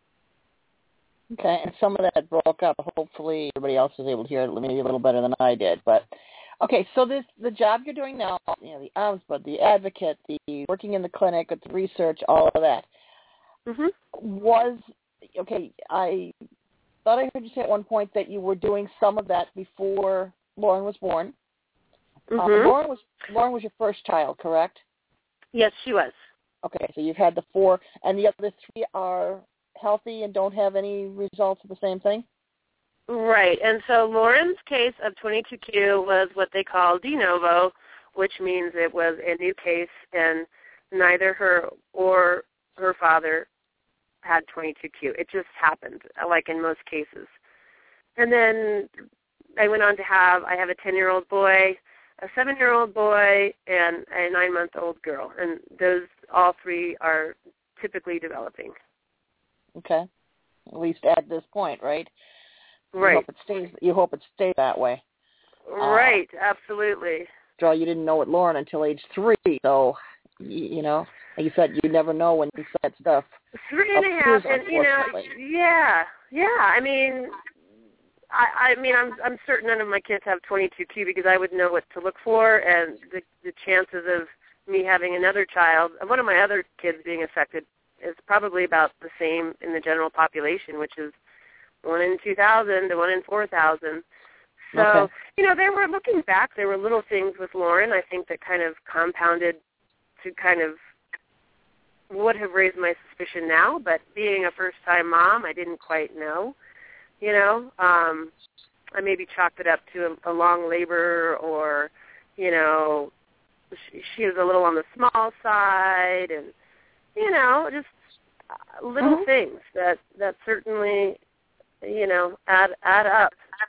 Okay, and some of that broke up. Hopefully everybody else was able to hear it maybe a little better than I did. But, okay, so this the job you're doing now, you know, the ombudsman, the advocate, the working in the clinic with the research, all of that, mm-hmm. was, okay, I thought I heard you say at one point that you were doing some of that before Lauren was born. Mm-hmm. Uh, Lauren was Lauren was your first child, correct? Yes, she was. Okay, so you've had the four, and the other three are healthy and don't have any results of the same thing? Right, and so Lauren's case of twenty-two Q was what they call de novo, which means it was a new case, and neither her or her father had twenty-two Q. It just happened, like in most cases. And then I went on to have, I have a ten-year-old boy, a seven-year-old boy, and a nine-month-old girl, and those all three are typically developing. Okay, at least at this point, right? Right. You hope it stays. You hope it stays that way. Right. Uh, absolutely. So you didn't know it, Lauren, until age three. So you, you know, like you said, you never know when you said stuff. Three and a half, and you know, yeah, yeah. I mean, I, I mean, I'm I'm certain none of my kids have twenty-two Q because I would know what to look for, and the the chances of me having another child, one of my other kids being affected, is probably about the same in the general population, which is one in two thousand to one in four thousand. So, okay. You know, they were, looking back, there were little things with Lauren, I think, that kind of compounded to kind of would have raised my suspicion now, but being a first-time mom, I didn't quite know, you know. Um, I maybe chalked it up to a, a long labor, or, you know, she, she was a little on the small side, and, you know, just little mm-hmm. things that, that certainly, you know, add add up.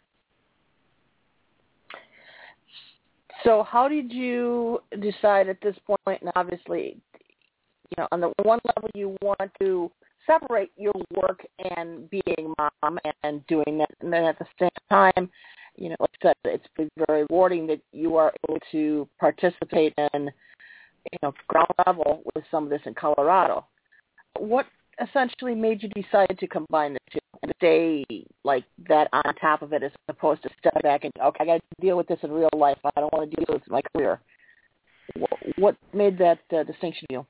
So how did you decide at this point, and obviously, you know, on the one level you want to separate your work and being mom and doing that, and then at the same time, you know, like I said, it's been very rewarding that you are able to participate in, you know, ground level with some of this in Colorado. What essentially made you decide to combine the two and stay like that on top of it, as opposed to step back and, okay, I got to deal with this in real life. I don't want to deal with my career. What made that uh, distinction to you?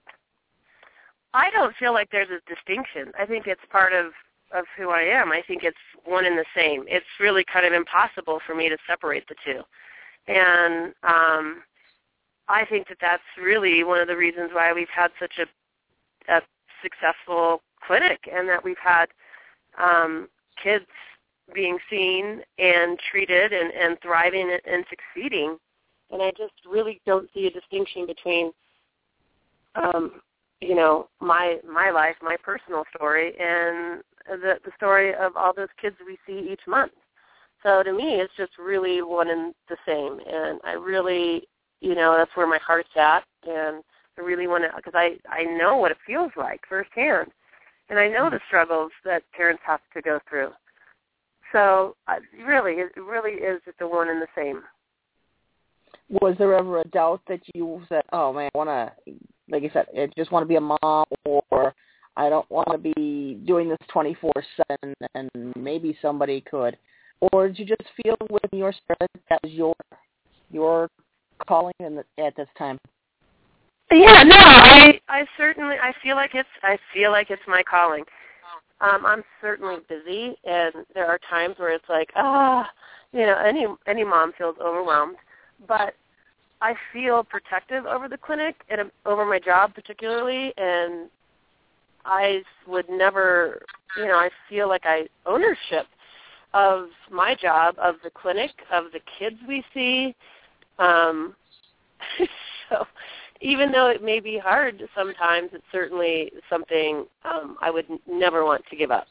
I don't feel like there's a distinction. I think it's part of, of who I am. I think it's one and the same. It's really kind of impossible for me to separate the two. And um, I think that that's really one of the reasons why we've had such a, a successful clinic, and that we've had um, kids being seen and treated and, and thriving and, and succeeding. And I just really don't see a distinction between, um, you know, my my life, my personal story, and the, the story of all those kids we see each month. So to me, it's just really one and the same. And I really, you know, that's where my heart's at. And I really want to, because I, I know what it feels like firsthand. And I know the struggles that parents have to go through. So uh, really, it really is just the one and the same. Was there ever a doubt that you said, oh, man, I want to, like you said, I just want to be a mom, or I don't want to be doing this twenty-four seven, and maybe somebody could? Or did you just feel within your spirit that was your your calling in the, at this time? Yeah, no, I I certainly I feel like it's I feel like it's my calling. Um, I'm certainly busy, and there are times where it's like, ah, you know, any any mom feels overwhelmed, but I feel protective over the clinic and over my job particularly, and I would never, you know, I feel like I ownership of my job, of the clinic, of the kids we see. Um, so even though it may be hard sometimes, it's certainly something um, I would n- never want to give up.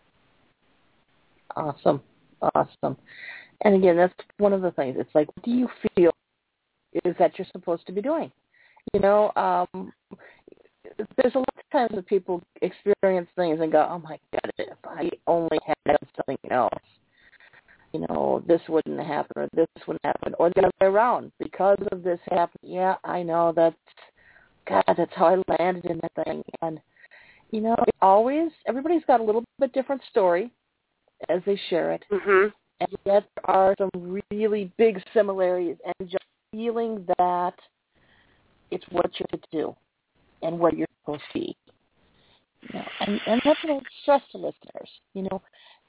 Awesome. Awesome. And again, that's one of the things. It's like, what do you feel is that you're supposed to be doing? You know, um, there's a lot of times that people experience things and go, oh, my God, if I only had something else, you know, this wouldn't happen or this wouldn't happen, or the other way around. Because of this happened, yeah, I know that, God, that's how I landed in that thing. And, you know, it always, everybody's got a little bit different story as they share it. Mm-hmm. And yet there are some really big similarities, and just feeling that it's what you're to do and where you're supposed to be. You know, and, and that's a stress to listeners. You know,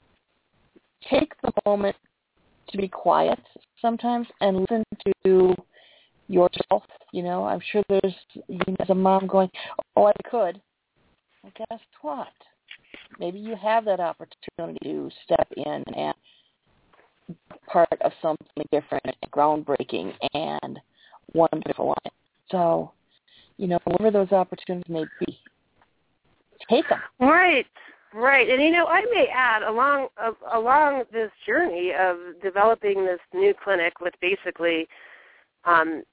take the moment to be quiet sometimes and listen to yourself. You know, I'm sure there's, you know, as a mom going, oh, I could. Well, guess what? Maybe you have that opportunity to step in and be part of something different, groundbreaking, and wonderful. So, you know, whatever those opportunities may be, take them. Right, right. And, you know, I may add, along uh, along this journey of developing this new clinic with basically, um,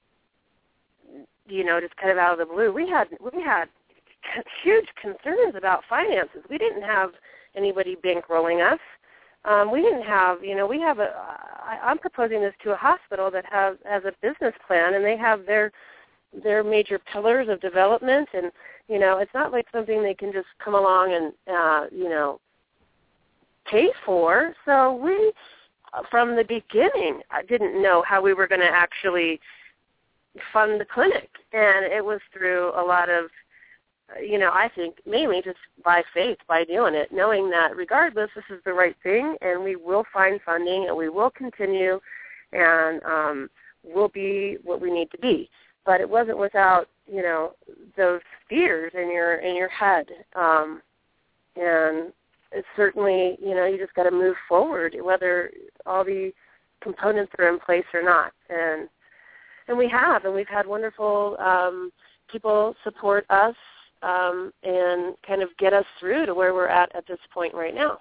you know, just kind of out of the blue, we had we had huge concerns about finances. We didn't have anybody bankrolling us. Um, we didn't have, you know, we have a, I, I'm proposing this to a hospital that has, has a business plan, and they have their their major pillars of development, and, you know, it's not like something they can just come along and, uh, you know, pay for. So we, from the beginning, I didn't know how we were going to actually fund the clinic, and it was through a lot of, you know, I think mainly just by faith, by doing it, knowing that regardless, this is the right thing, and we will find funding, and we will continue, and um, we'll be what we need to be. But it wasn't without, you know, those fears in your in your head, um, and it's certainly, you know, you just got to move forward, whether all the components are in place or not, and and we have, and we've had wonderful um, people support us. Um, and kind of get us through to where we're at at this point right now.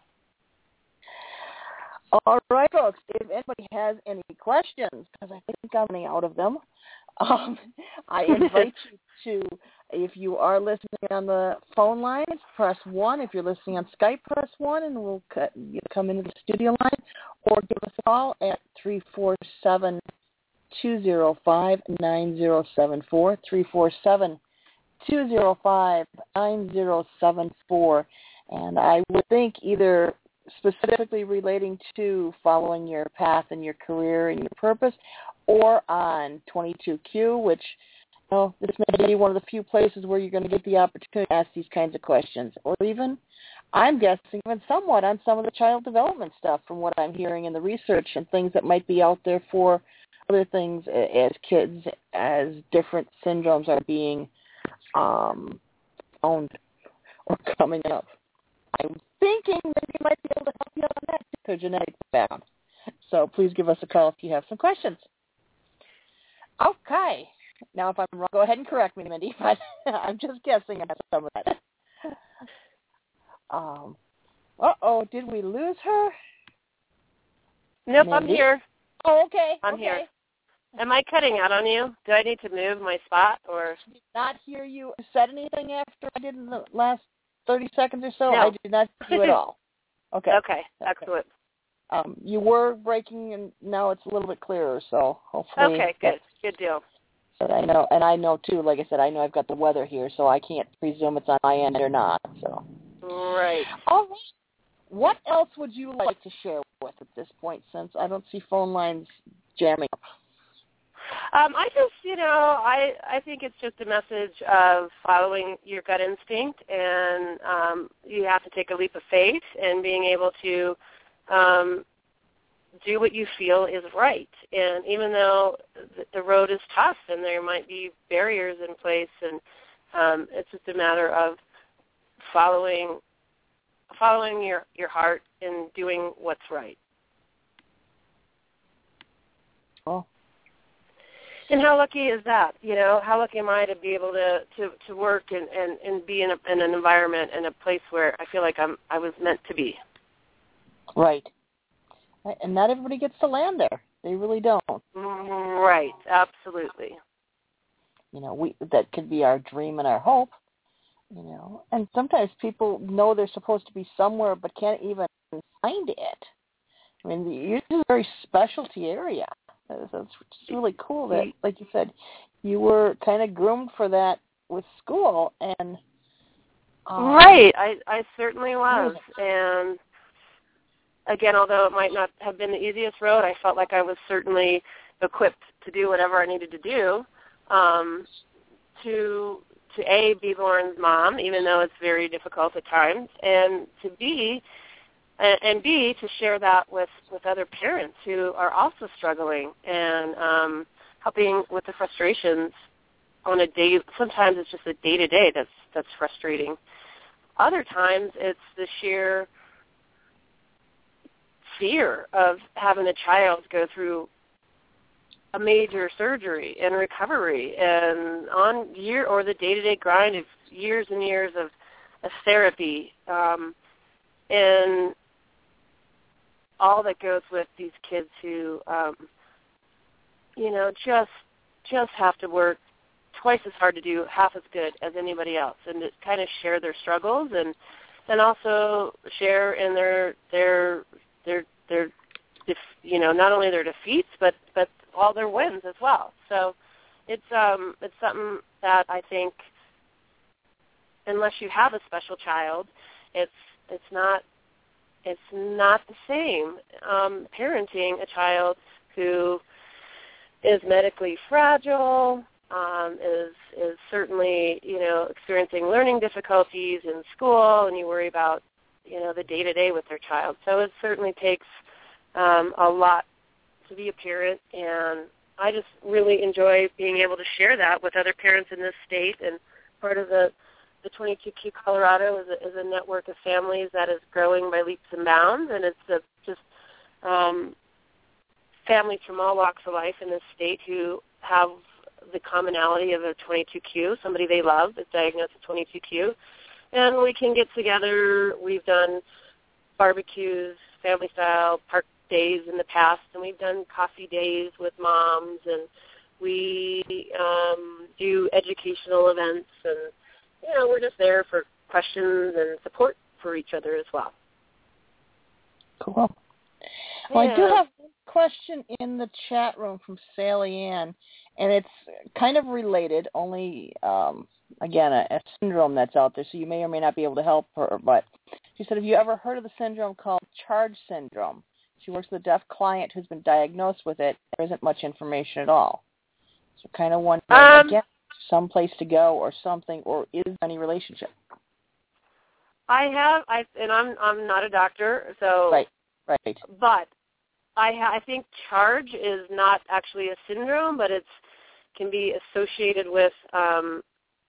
All right, folks, if anybody has any questions, because I think I'm running out of them, um, I invite you to, if you are listening on the phone lines, press one. If you're listening on Skype, press one, and we'll cut, you come into the studio line, or give us a call at three four seven, two zero five, nine zero seven four, three four seven, two zero five, nine zero seven four. And I would think either specifically relating to following your path and your career and your purpose, or on twenty-two Q, which, you know, this may be one of the few places where you're going to get the opportunity to ask these kinds of questions, or even, I'm guessing, even somewhat on some of the child development stuff from what I'm hearing in the research and things that might be out there for other things as kids, as different syndromes are being um, owned or coming up. I'm thinking that you might be able to help you out on that, their genetic background. So please give us a call if you have some questions. Okay. Now, if I'm wrong, go ahead and correct me, Mindy, but I'm just guessing at some of that. Um, uh-oh, did we lose her? Nope, Mindy? I'm here. Oh, okay. I'm okay. here. Am I cutting out on you? Do I need to move my spot, or? I did not hear you said anything after I did in the last thirty seconds or so. No. I did not hear you at all. Okay. Okay, excellent. Um, you were breaking, and now it's a little bit clearer. So hopefully, okay, good, good deal. But I know, and I know too. Like I said, I know I've got the weather here, so I can't presume it's on my end or not. So right. All right. What else would you like to share with at this point, since I don't see phone lines jamming up? Um, I just, you know, I I think it's just a message of following your gut instinct, and um, you have to take a leap of faith and being able to um, do what you feel is right. And even though the road is tough and there might be barriers in place, and um, it's just a matter of following following your, your heart and doing what's right. Oh. And how lucky is that? You know, how lucky am I to be able to, to, to work and, and, and be in, a, in an environment and a place where I feel like I'm I was meant to be. Right. And not everybody gets to land there. They really don't. Right. Absolutely. You know, we that could be our dream and our hope. You know, and sometimes people know they're supposed to be somewhere but can't even find it. I mean, it's a very specialty area. So it's really cool that, like you said, you were kind of groomed for that with school. And um, right, I, I certainly was. And again, although it might not have been the easiest road, I felt like I was certainly equipped to do whatever I needed to do um, to to A, be Lauren's mom, even though it's very difficult at times, and to B, and, and B, to share that with, with other parents who are also struggling and um, helping with the frustrations on a day. Sometimes it's just a day-to-day that's that's frustrating. Other times it's the sheer fear of having a child go through a major surgery and recovery and on year or the day-to-day grind of years and years of, of therapy um, and all that goes with these kids who, um, you know, just just have to work twice as hard to do half as good as anybody else, and to kind of share their struggles and and also share in their their their their you know, not only their defeats but but all their wins as well. So it's um it's something that I think, unless you have a special child, it's it's not it's not the same um, parenting a child who is medically fragile, um, is is certainly, you know, experiencing learning difficulties in school, and you worry about, you know, the day to day with their child. So it certainly takes um, a lot to be a parent, and I just really enjoy being able to share that with other parents in this state. And part of the, the twenty-two Q Colorado is a, is a network of families that is growing by leaps and bounds, and it's a, just um, families from all walks of life in this state who have the commonality of a twenty-two Q, somebody they love is diagnosed with twenty-two Q, and we can get together. We've done barbecues, family-style park days in the past, and we've done coffee days with moms, and we um, do educational events, and, you know, we're just there for questions and support for each other as well. Cool. Well, yeah. I do have one question in the chat room from Sally Ann, and it's kind of related, only, um, again, a, a syndrome that's out there, so you may or may not be able to help her, but she said, have you ever heard of the syndrome called CHARGE syndrome? She works with a deaf client who's been diagnosed with it. There isn't much information at all. So kind of wondering, um, again, some place to go or something, or is there any relationship? I have, I and I'm I'm not a doctor, so right, right. But I ha- I think CHARGE is not actually a syndrome, but it's can be associated with um,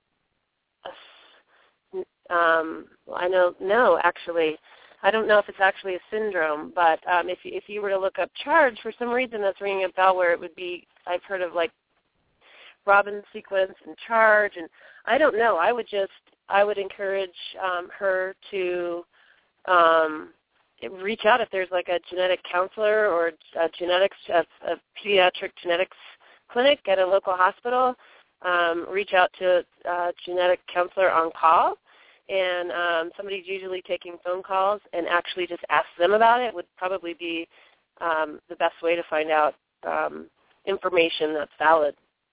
a, um, well, I know no actually. I don't know if it's actually a syndrome, but um, if you, if you were to look up CHARGE, for some reason that's ringing a bell where it would be, I've heard of like Robin sequence and CHARGE, and I don't know. I would just, I would encourage um, her to um, reach out if there's like a genetic counselor or a genetics, a, a pediatric genetics clinic at a local hospital. Um, reach out to a genetic counselor on call and um, somebody's usually taking phone calls, and actually just ask them about it would probably be um, the best way to find out um, information that's valid.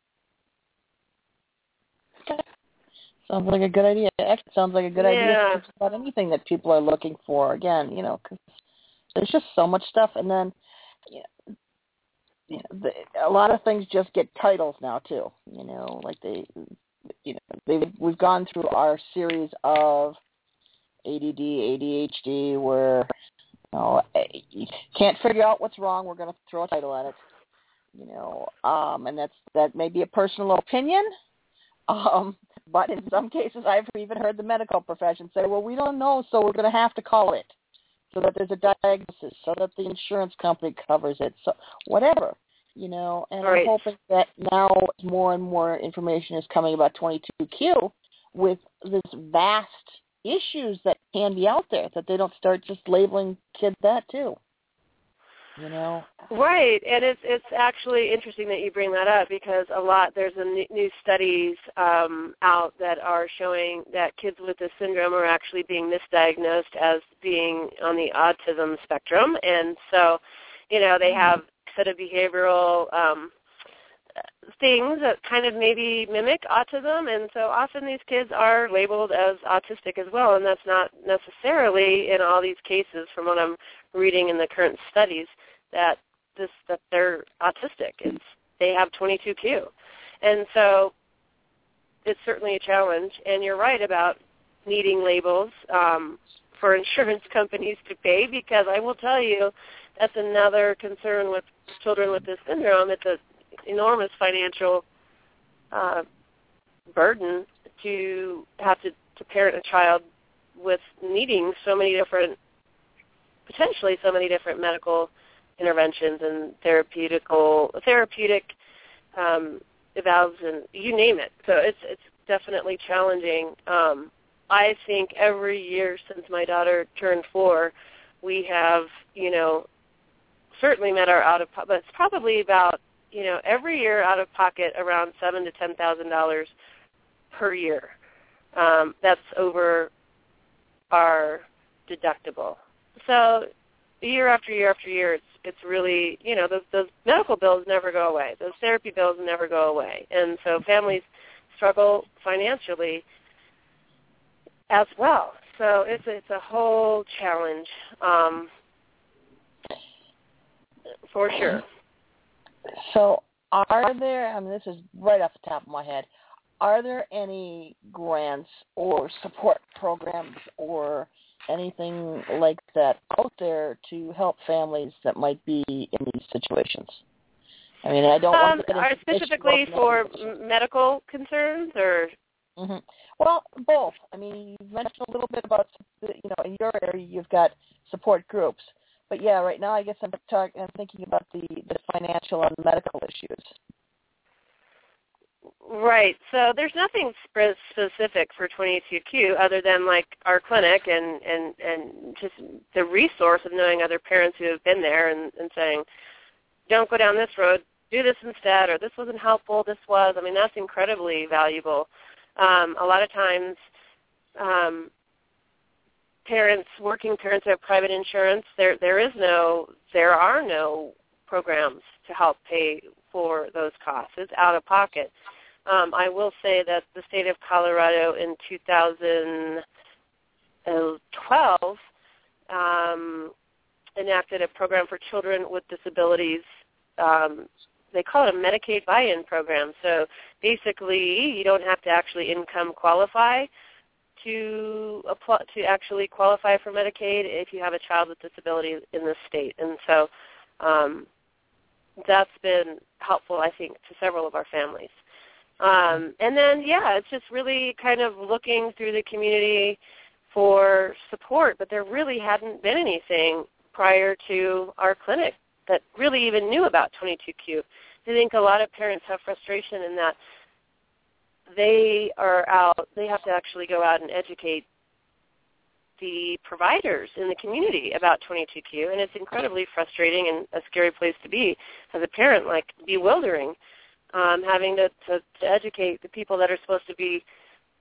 Okay. Sounds like a good idea. Actually, sounds like a good yeah. idea about anything that people are looking for. Again, you know, because there's just so much stuff, and then you know, you know, the, a lot of things just get titles now too. You know, like they, you know, they we've gone through our series of A D D, A D H D, where you know, you can't figure out what's wrong. We're going to throw a title at it. You know, um, and that's that may be a personal opinion. Um, but in some cases, I've even heard the medical profession say, well, we don't know, so we're going to have to call it so that there's a diagnosis, so that the insurance company covers it, so whatever, you know. And right. I'm hoping that now more and more information is coming about twenty-two Q with this vast issues that can be out there, that they don't start just labeling kids that too. You know, right, and it's it's actually interesting that you bring that up because a lot there's a n- new studies um, out that are showing that kids with this syndrome are actually being misdiagnosed as being on the autism spectrum, and so you know they have a set of behavioral um, things that kind of maybe mimic autism, and so often these kids are labeled as autistic as well, and that's not necessarily in all these cases from what I'm reading in the current studies that this that they're autistic. It's they have twenty-two Q, and so it's certainly a challenge. And you're right about needing labels um, for insurance companies to pay, because I will tell you that's another concern with children with this syndrome. It's an enormous financial uh, burden to have to, to parent a child with needing so many different potentially so many different medical interventions and therapeutical, therapeutic um, evals and you name it. So it's it's definitely challenging. Um, I think every year since my daughter turned four, we have, you know, certainly met our out of pocket, but it's probably about, you know, every year out of pocket around seven to ten thousand dollars per year. Um, that's over our deductible. So year after year after year, it's it's really, you know, those, those medical bills never go away. Those therapy bills never go away. And so families struggle financially as well. So it's it's a whole challenge um, for sure. So are there, I mean, this is right off the top of my head, are there any grants or support programs or anything like that out there to help families that might be in these situations? I mean, I don't um, want to get into specifically for medical concerns, or mm-hmm. Well, both. I mean, you mentioned a little bit about, you know, in your area you've got support groups, but yeah, right now I guess I'm talking, I'm thinking about the, the financial and medical issues. Right. So there's nothing sp- specific for twenty-two Q other than like our clinic and, and, and just the resource of knowing other parents who have been there and, and saying, don't go down this road, do this instead, or this wasn't helpful, this was. I mean, that's incredibly valuable. Um, a lot of times um, parents, working parents who have private insurance, there there is no, there are no programs to help pay for those costs. It's out of pocket. Um, I will say that the state of Colorado in two thousand twelve um, enacted a program for children with disabilities. Um, they call it a Medicaid buy-in program. So basically, you don't have to actually income qualify to apply, to actually qualify for Medicaid if you have a child with disability in the state. And so um, that's been helpful, I think, to several of our families. Um, and then, yeah, it's just really kind of looking through the community for support, but there really hadn't been anything prior to our clinic that really even knew about twenty-two Q. I think a lot of parents have frustration in that they are out, they have to actually go out and educate the providers in the community about twenty-two Q, and it's incredibly frustrating and a scary place to be as a parent, like bewildering. Um, having to, to, to educate the people that are supposed to be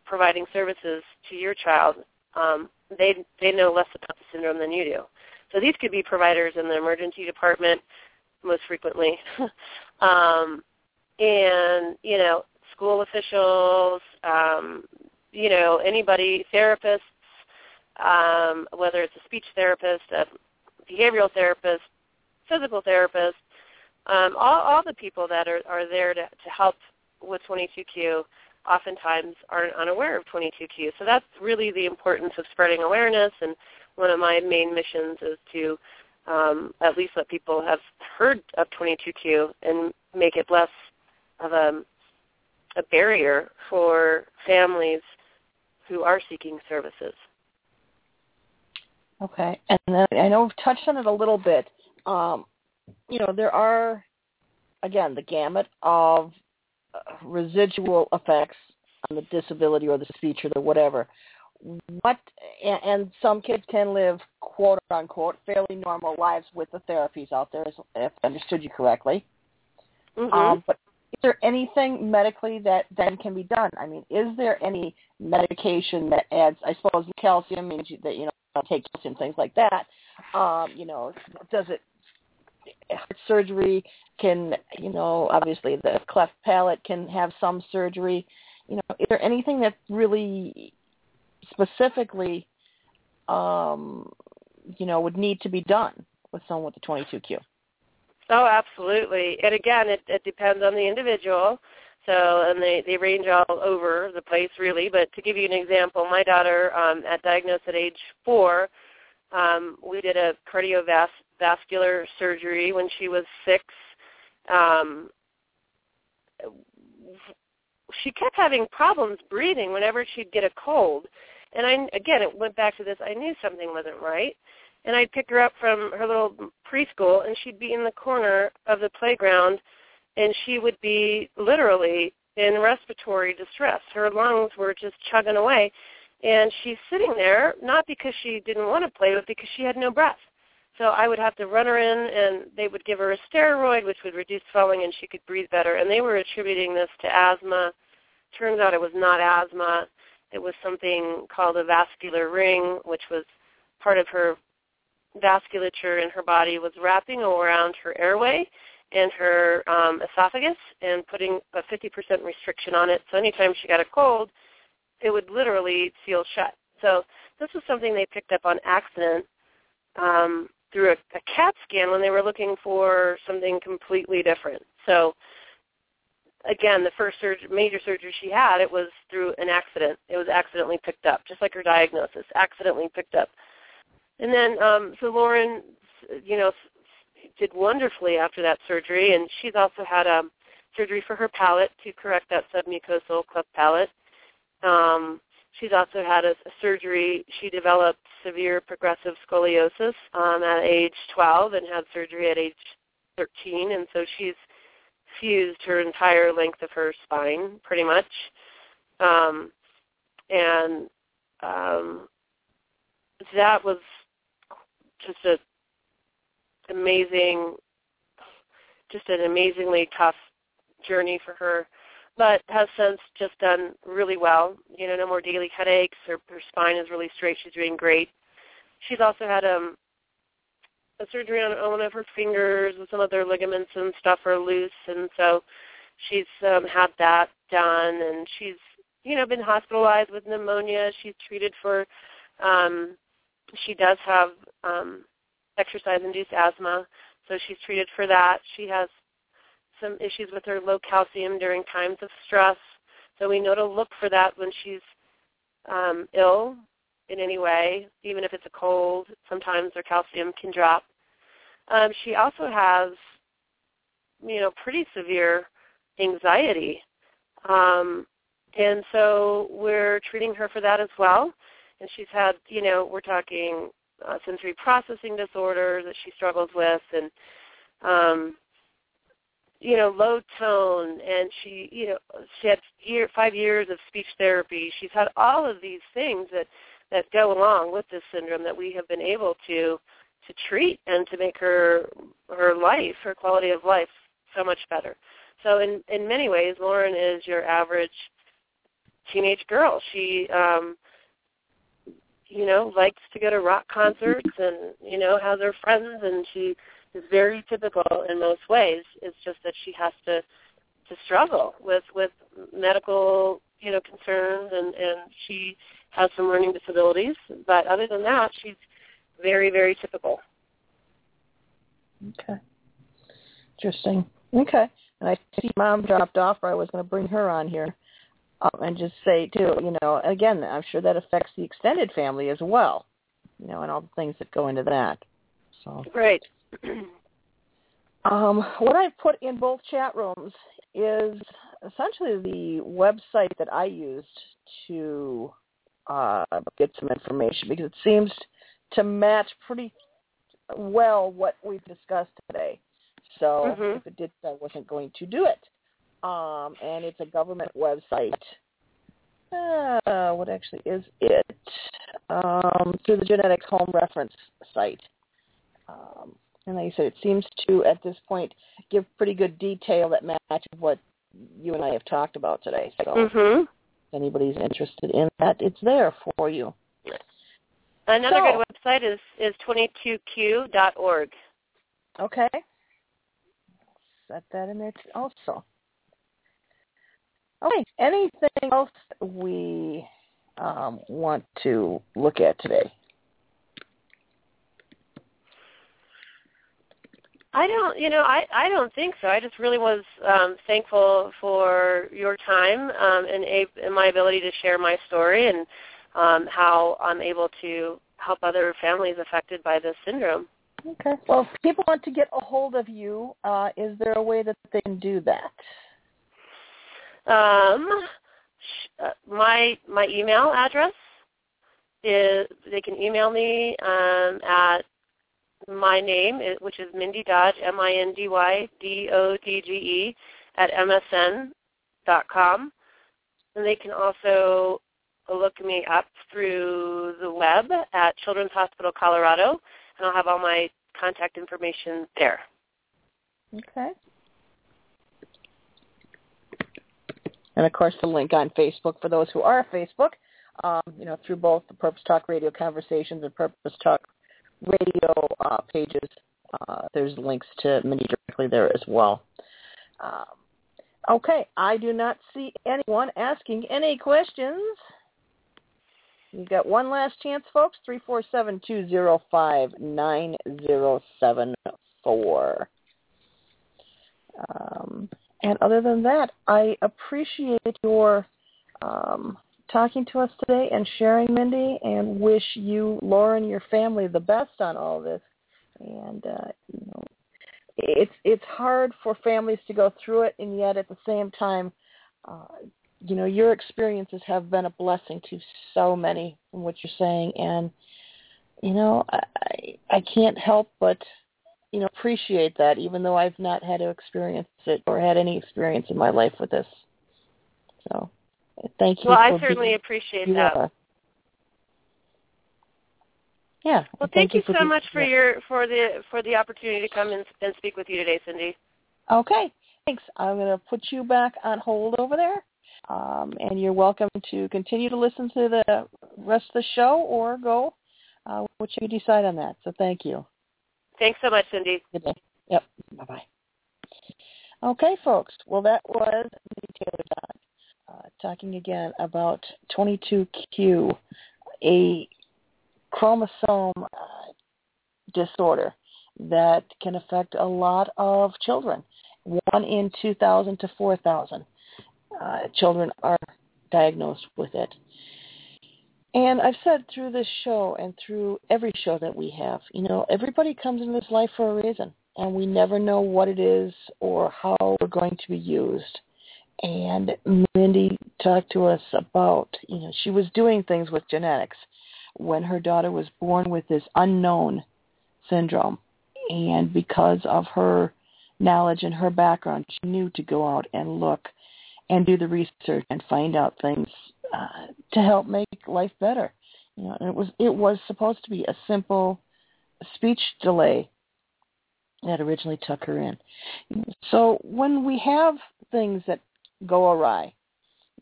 providing services to your child, um, they they know less about the syndrome than you do. So these could be providers in the emergency department most frequently, um, and, you know, school officials, um, you know, anybody, therapists, um, whether it's a speech therapist, a behavioral therapist, physical therapist, um, all, all the people that are, are there to, to help with twenty-two Q oftentimes aren't unaware of twenty-two Q. So that's really the importance of spreading awareness, and one of my main missions is to um, at least let people have heard of twenty-two Q and make it less of a, a barrier for families who are seeking services. Okay, and then I know we've touched on it a little bit. Um, you know, there are, again, the gamut of uh, residual effects on the disability or the speech or the whatever. What, and, and some kids can live, quote unquote, fairly normal lives with the therapies out there, if I understood you correctly. Mm-hmm. Um, but is there anything medically that then can be done? I mean, is there any medication that adds, I suppose, calcium means that, you know, take calcium, things like that. Um, you know, does it, heart surgery can, you know, obviously the cleft palate can have some surgery. You know, is there anything that really specifically, um, you know, would need to be done with someone with the twenty-two Q? Oh, absolutely. And again, it, it depends on the individual. So, and they, they range all over the place, really. But to give you an example, my daughter, um, at diagnosed at age four, um, we did a cardiovascular surgery when she was six. Um, she kept having problems breathing whenever she'd get a cold. And I, again, it went back to this. I knew something wasn't right. And I'd pick her up from her little preschool, and she'd be in the corner of the playground, and she would be literally in respiratory distress. Her lungs were just chugging away. And she's sitting there, not because she didn't want to play, but because she had no breath. So I would have to run her in, and they would give her a steroid, which would reduce swelling, and she could breathe better. And they were attributing this to asthma. Turns out it was not asthma. It was something called a vascular ring, which was part of her vasculature in her body was wrapping around her airway and her um, esophagus and putting a fifty percent restriction on it. So anytime she got a cold, it would literally seal shut. So this was something they picked up on accident um, through a, a CAT scan when they were looking for something completely different. So again, the first surgery, major surgery she had, it was through an accident. It was accidentally picked up, just like her diagnosis, accidentally picked up. And then, um, so Lauren, you know, did wonderfully after that surgery, and she's also had a surgery for her palate to correct that submucosal cleft palate. Um, she's also had a, a surgery. She developed severe progressive scoliosis um, at age twelve and had surgery at age thirteen, and so she's fused her entire length of her spine pretty much. Um, and um, that was just a amazing, just an amazingly tough journey for her, but has since just done really well. You know, no more daily headaches. Her, her spine is really straight. She's doing great. She's also had um, a surgery on, on one of her fingers, and some of their ligaments and stuff are loose, and so she's um, had that done, and she's, you know, been hospitalized with pneumonia. She's treated for, um, she does have um, exercise-induced asthma, so she's treated for that. She has some issues with her low calcium during times of stress, so we know to look for that when she's um, ill in any way, even if it's a cold. Sometimes her calcium can drop. Um, she also has, you know, pretty severe anxiety, um, and so we're treating her for that as well. And she's had, you know, we're talking uh, sensory processing disorder that she struggles with, and um, you know, low tone, and she, you know, she had year, five years of speech therapy. She's had all of these things that, that go along with this syndrome that we have been able to to treat and to make her her life, her quality of life, so much better. So in, in many ways, Lauren is your average teenage girl. She, um, you know, likes to go to rock concerts and, you know, has her friends, and she is very typical in most ways. It's just that she has to, to struggle with, with medical, you know, concerns, and, and she has some learning disabilities. But other than that, she's very, very typical. Okay. Interesting. Okay. And I see Mom dropped off, or I was going to bring her on here um, and just say, too, you know, again, I'm sure that affects the extended family as well, you know, and all the things that go into that. So. Right. um, what I've put in both chat rooms is essentially the website that I used to uh, get some information, because it seems to match pretty well what we've discussed today. So mm-hmm. if it did, I wasn't going to do it. Um, and it's a government website. Uh, what actually is it? Um, through the Genetics Home Reference site. Um, and like I said, it seems to, at this point, give pretty good detail that matches what you and I have talked about today. So mm-hmm. if anybody's interested in that, it's there for you. Another so, good website is, is twenty-two Q dot org. Okay. Set that in there too also. Okay. Anything else we um, want to look at today? I don't, you know, I, I don't think so. I just really was um, thankful for your time um, and, a, and my ability to share my story and um, how I'm able to help other families affected by this syndrome. Okay. Well, if people want to get a hold of you, uh, is there a way that they can do that? Um, uh, my my email address is, they can email me um, at my name, which is Mindy Dodge, M I N D Y D O D G E, at M S N dot com. And they can also look me up through the web at Children's Hospital Colorado, and I'll have all my contact information there. Okay. And, of course, the link on Facebook for those who are Facebook, um, you know, through both the Purpose Talk Radio Conversations and Purpose Talk Radio uh, pages. Uh, there's links to Mindy directly there as well. Um, okay. I do not see anyone asking any questions. You've got one last chance, folks, three four seven, two zero five, nine zero seven four. Um, and other than that, I appreciate your um, talking to us today and sharing, Mindy, and wish you, Laura, and your family the best on all this. And, uh, you know, it's, it's hard for families to go through it, and yet at the same time, uh, you know, your experiences have been a blessing to so many from what you're saying. And, you know, I I can't help but, you know, appreciate that, even though I've not had to experience it or had any experience in my life with this. So thank you. Well, for I certainly being, appreciate you that. Are. Yeah. Well, thank, thank you, you for so being, much for yeah. your for the for the opportunity to come and, and speak with you today, Cindy. Okay. Thanks. I'm going to put you back on hold over there. Um, and you're welcome to continue to listen to the rest of the show or go, uh, whichever you decide on that. So thank you. Thanks so much, Cindy. Good day. Yep. Bye-bye. Okay, folks. Well, that was Mindy Taylor Dodd uh, talking again about twenty-two Q, a chromosome uh, disorder that can affect a lot of children, one in two thousand to four thousand. Uh, children are diagnosed with it. And I've said through this show and through every show that we have, you know, everybody comes into this life for a reason, and we never know what it is or how we're going to be used. And Mindy talked to us about, you know, she was doing things with genetics when her daughter was born with this unknown syndrome. And because of her knowledge and her background, she knew to go out and look and do the research and find out things uh, to help make life better. You know, and it was it was supposed to be a simple speech delay that originally took her in. So when we have things that go awry,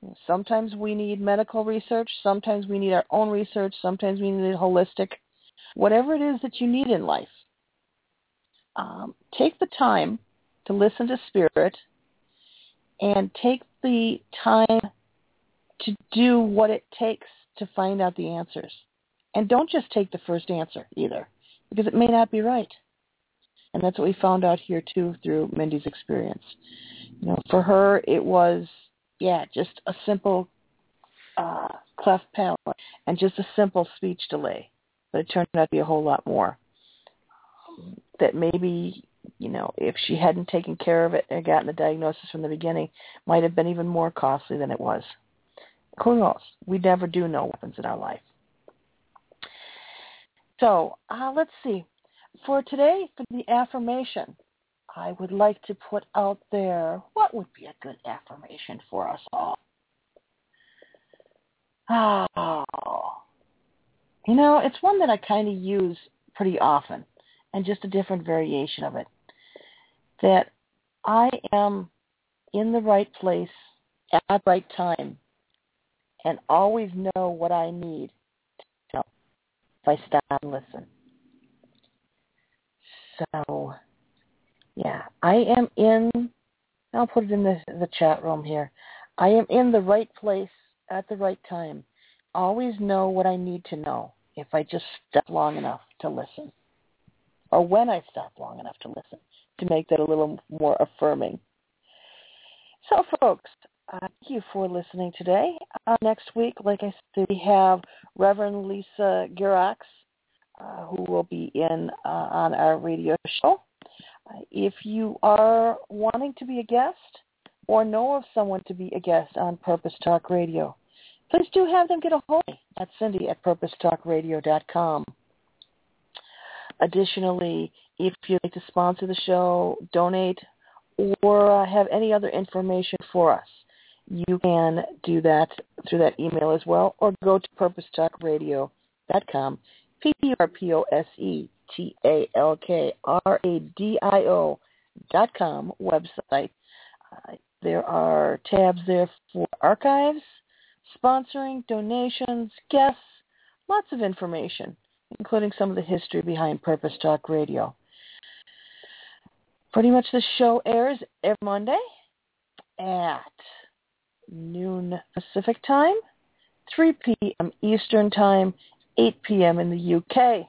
Sometimes we need medical research. Sometimes we need our own research. Sometimes we need holistic. Whatever it is that you need in life, um, take the time to listen to Spirit and take the time to do what it takes to find out the answers. And don't just take the first answer either, because it may not be right. And that's what we found out here, too, through Mindy's experience. You know, for her, it was, yeah, just a simple uh, cleft palate and just a simple speech delay. But it turned out to be a whole lot more. That maybe, you know, if she hadn't taken care of it and gotten the diagnosis from the beginning, might have been even more costly than it was. Who knows? We never do know what happens in our life. So uh, let's see. For today, for the affirmation, I would like to put out there, what would be a good affirmation for us all? Oh, you know, it's one that I kind of use pretty often, and just a different variation of it. That I am in the right place at the right time and always know what I need to know if I stop and listen. So, yeah, I am in, I'll put it in the, the chat room here. I am in the right place at the right time. Always know what I need to know if I just stop long enough to listen. Or when I stop long enough to listen, to make that a little more affirming. So, folks, uh, thank you for listening today. Uh, next week, like I said, we have Reverend Lisa Girax, uh, who will be in uh, on our radio show. Uh, if you are wanting to be a guest or know of someone to be a guest on Purpose Talk Radio, please do have them get a hold of me at Cindy at purpose talk radio dot com. Additionally, if you'd like to sponsor the show, donate, or uh, have any other information for us, you can do that through that email as well, or go to purpose talk radio dot com, P R P O S E T A L K R A D I O dot com website. Uh, there are tabs there for archives, sponsoring, donations, guests, lots of information, including some of the history behind Purpose Talk Radio. Pretty much the show airs every Monday at noon Pacific time, three p.m. Eastern time, eight p.m. in the U K.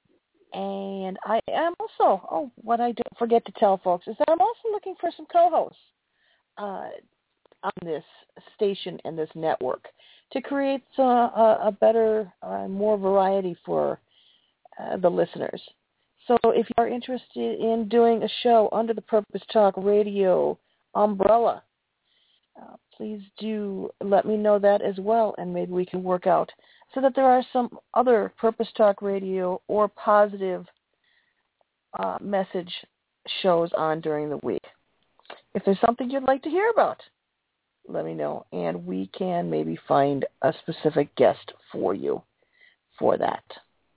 And I am also, oh, what I don't forget to tell folks is that I'm also looking for some co-hosts uh, on this station and this network to create uh, a, a better, uh, more variety for uh, the listeners. So if you are interested in doing a show under the Purpose Talk Radio umbrella, uh, please do let me know that as well, and maybe we can work out so that there are some other Purpose Talk Radio or positive uh, message shows on during the week. If there's something you'd like to hear about, let me know, and we can maybe find a specific guest for you for that.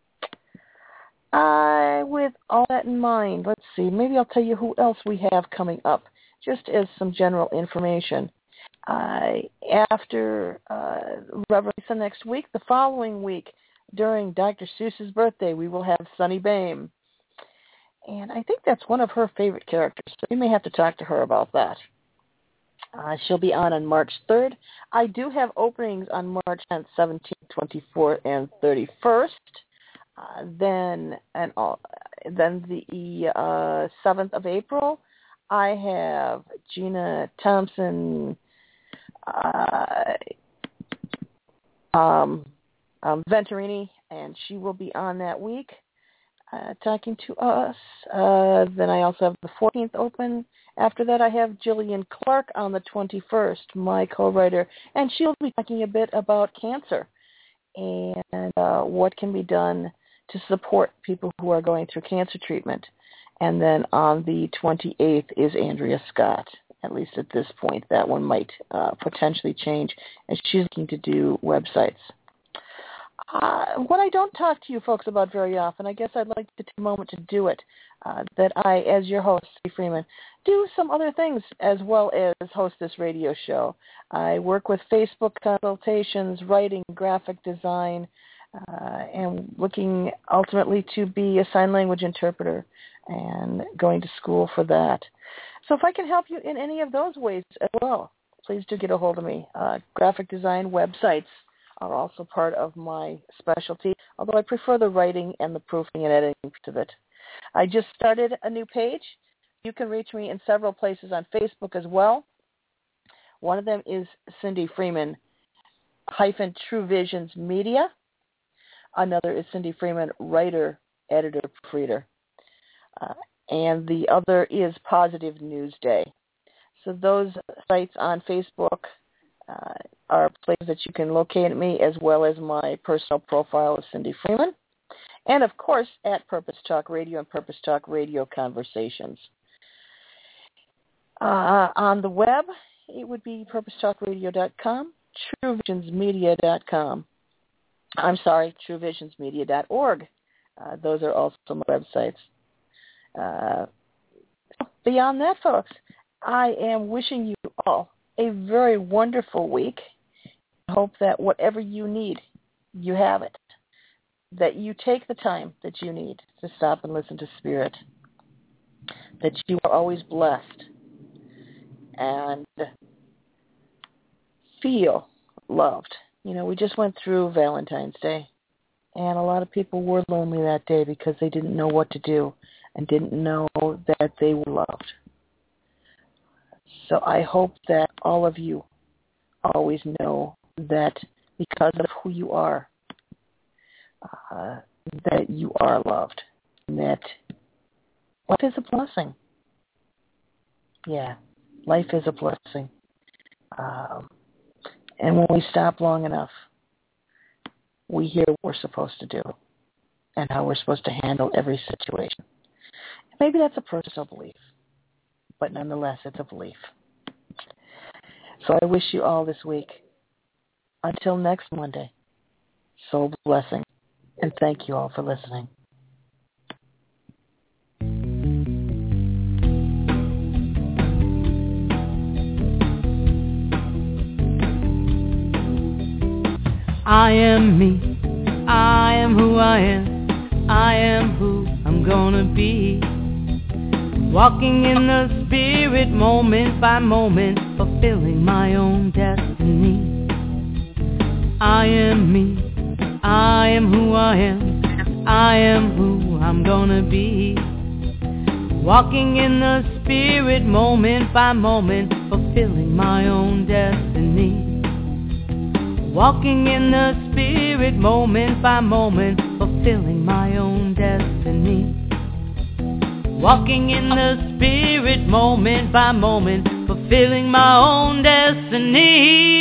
Uh, with all that in mind, let's see, maybe I'll tell you who else we have coming up, just as some general information. Uh, after uh, Reverend Lisa next week, the following week, during Doctor Seuss's birthday, we will have Sunny Bame. And I think that's one of her favorite characters, so we may have to talk to her about that. Uh, she'll be on on March third. I do have openings on March tenth, seventeenth, twenty-fourth, and thirty-first. Uh, then and all, then the uh, seventh of April, I have Gina Thompson, uh, um, um, Venturini, and she will be on that week uh, talking to us. Uh, then I also have the fourteenth open. After that, I have Jillian Clark on the twenty-first, my co-writer, and she'll be talking a bit about cancer and uh, what can be done to support people who are going through cancer treatment. And then on the twenty-eighth is Andrea Scott. At least at this point, that one might uh, potentially change, as she's looking to do websites. Uh, what I don't talk to you folks about very often, I guess I'd like to take a moment to do it, uh, that I, as your host, Steve Freeman, do some other things as well as host this radio show. I work with Facebook consultations, writing, graphic design, uh, and looking ultimately to be a sign language interpreter and going to school for that. So if I can help you in any of those ways as well, please do get a hold of me. Uh, graphic design websites are also part of my specialty, although I prefer the writing and the proofing and editing of it. I just started a new page. You can reach me in several places on Facebook as well. One of them is Cindy Freeman hyphen True Visions Media. Another is Cindy Freeman Writer, Editor, Proofreader. Uh, and the other is Positive News Day. So those sites on Facebook uh, are places that you can locate me, as well as my personal profile of Cindy Freeman. And, of course, at Purpose Talk Radio and Purpose Talk Radio Conversations. Uh, on the web, it would be purpose talk radio dot com, true visions media dot com. I'm sorry, true visions media dot org. Uh, those are also my websites. Uh, beyond that, folks, I am wishing you all a very wonderful week. I hope that whatever you need, you have it. That you take the time that you need to stop and listen to Spirit. That you are always blessed and feel loved. You know, we just went through Valentine's Day, and a lot of people were lonely that day because they didn't know what to do and didn't know that they were loved. So I hope that all of you always know that because of who you are, uh, that you are loved, and that life is a blessing. Yeah, life is a blessing. Um, and when we stop long enough, we hear what we're supposed to do and how we're supposed to handle every situation. Maybe that's a personal belief, but nonetheless, it's a belief. So I wish you all this week, until next Monday, soul blessing, and thank you all for listening. I am me, I am who I am, I am who I'm gonna be. Walking in the Spirit moment by moment, fulfilling my own destiny. I am me, I am who I am, I am who I'm gonna be. Walking in the Spirit moment by moment, fulfilling my own destiny. Walking in the Spirit moment by moment, fulfilling my own destiny. Walking in the Spirit moment by moment, fulfilling my own destiny.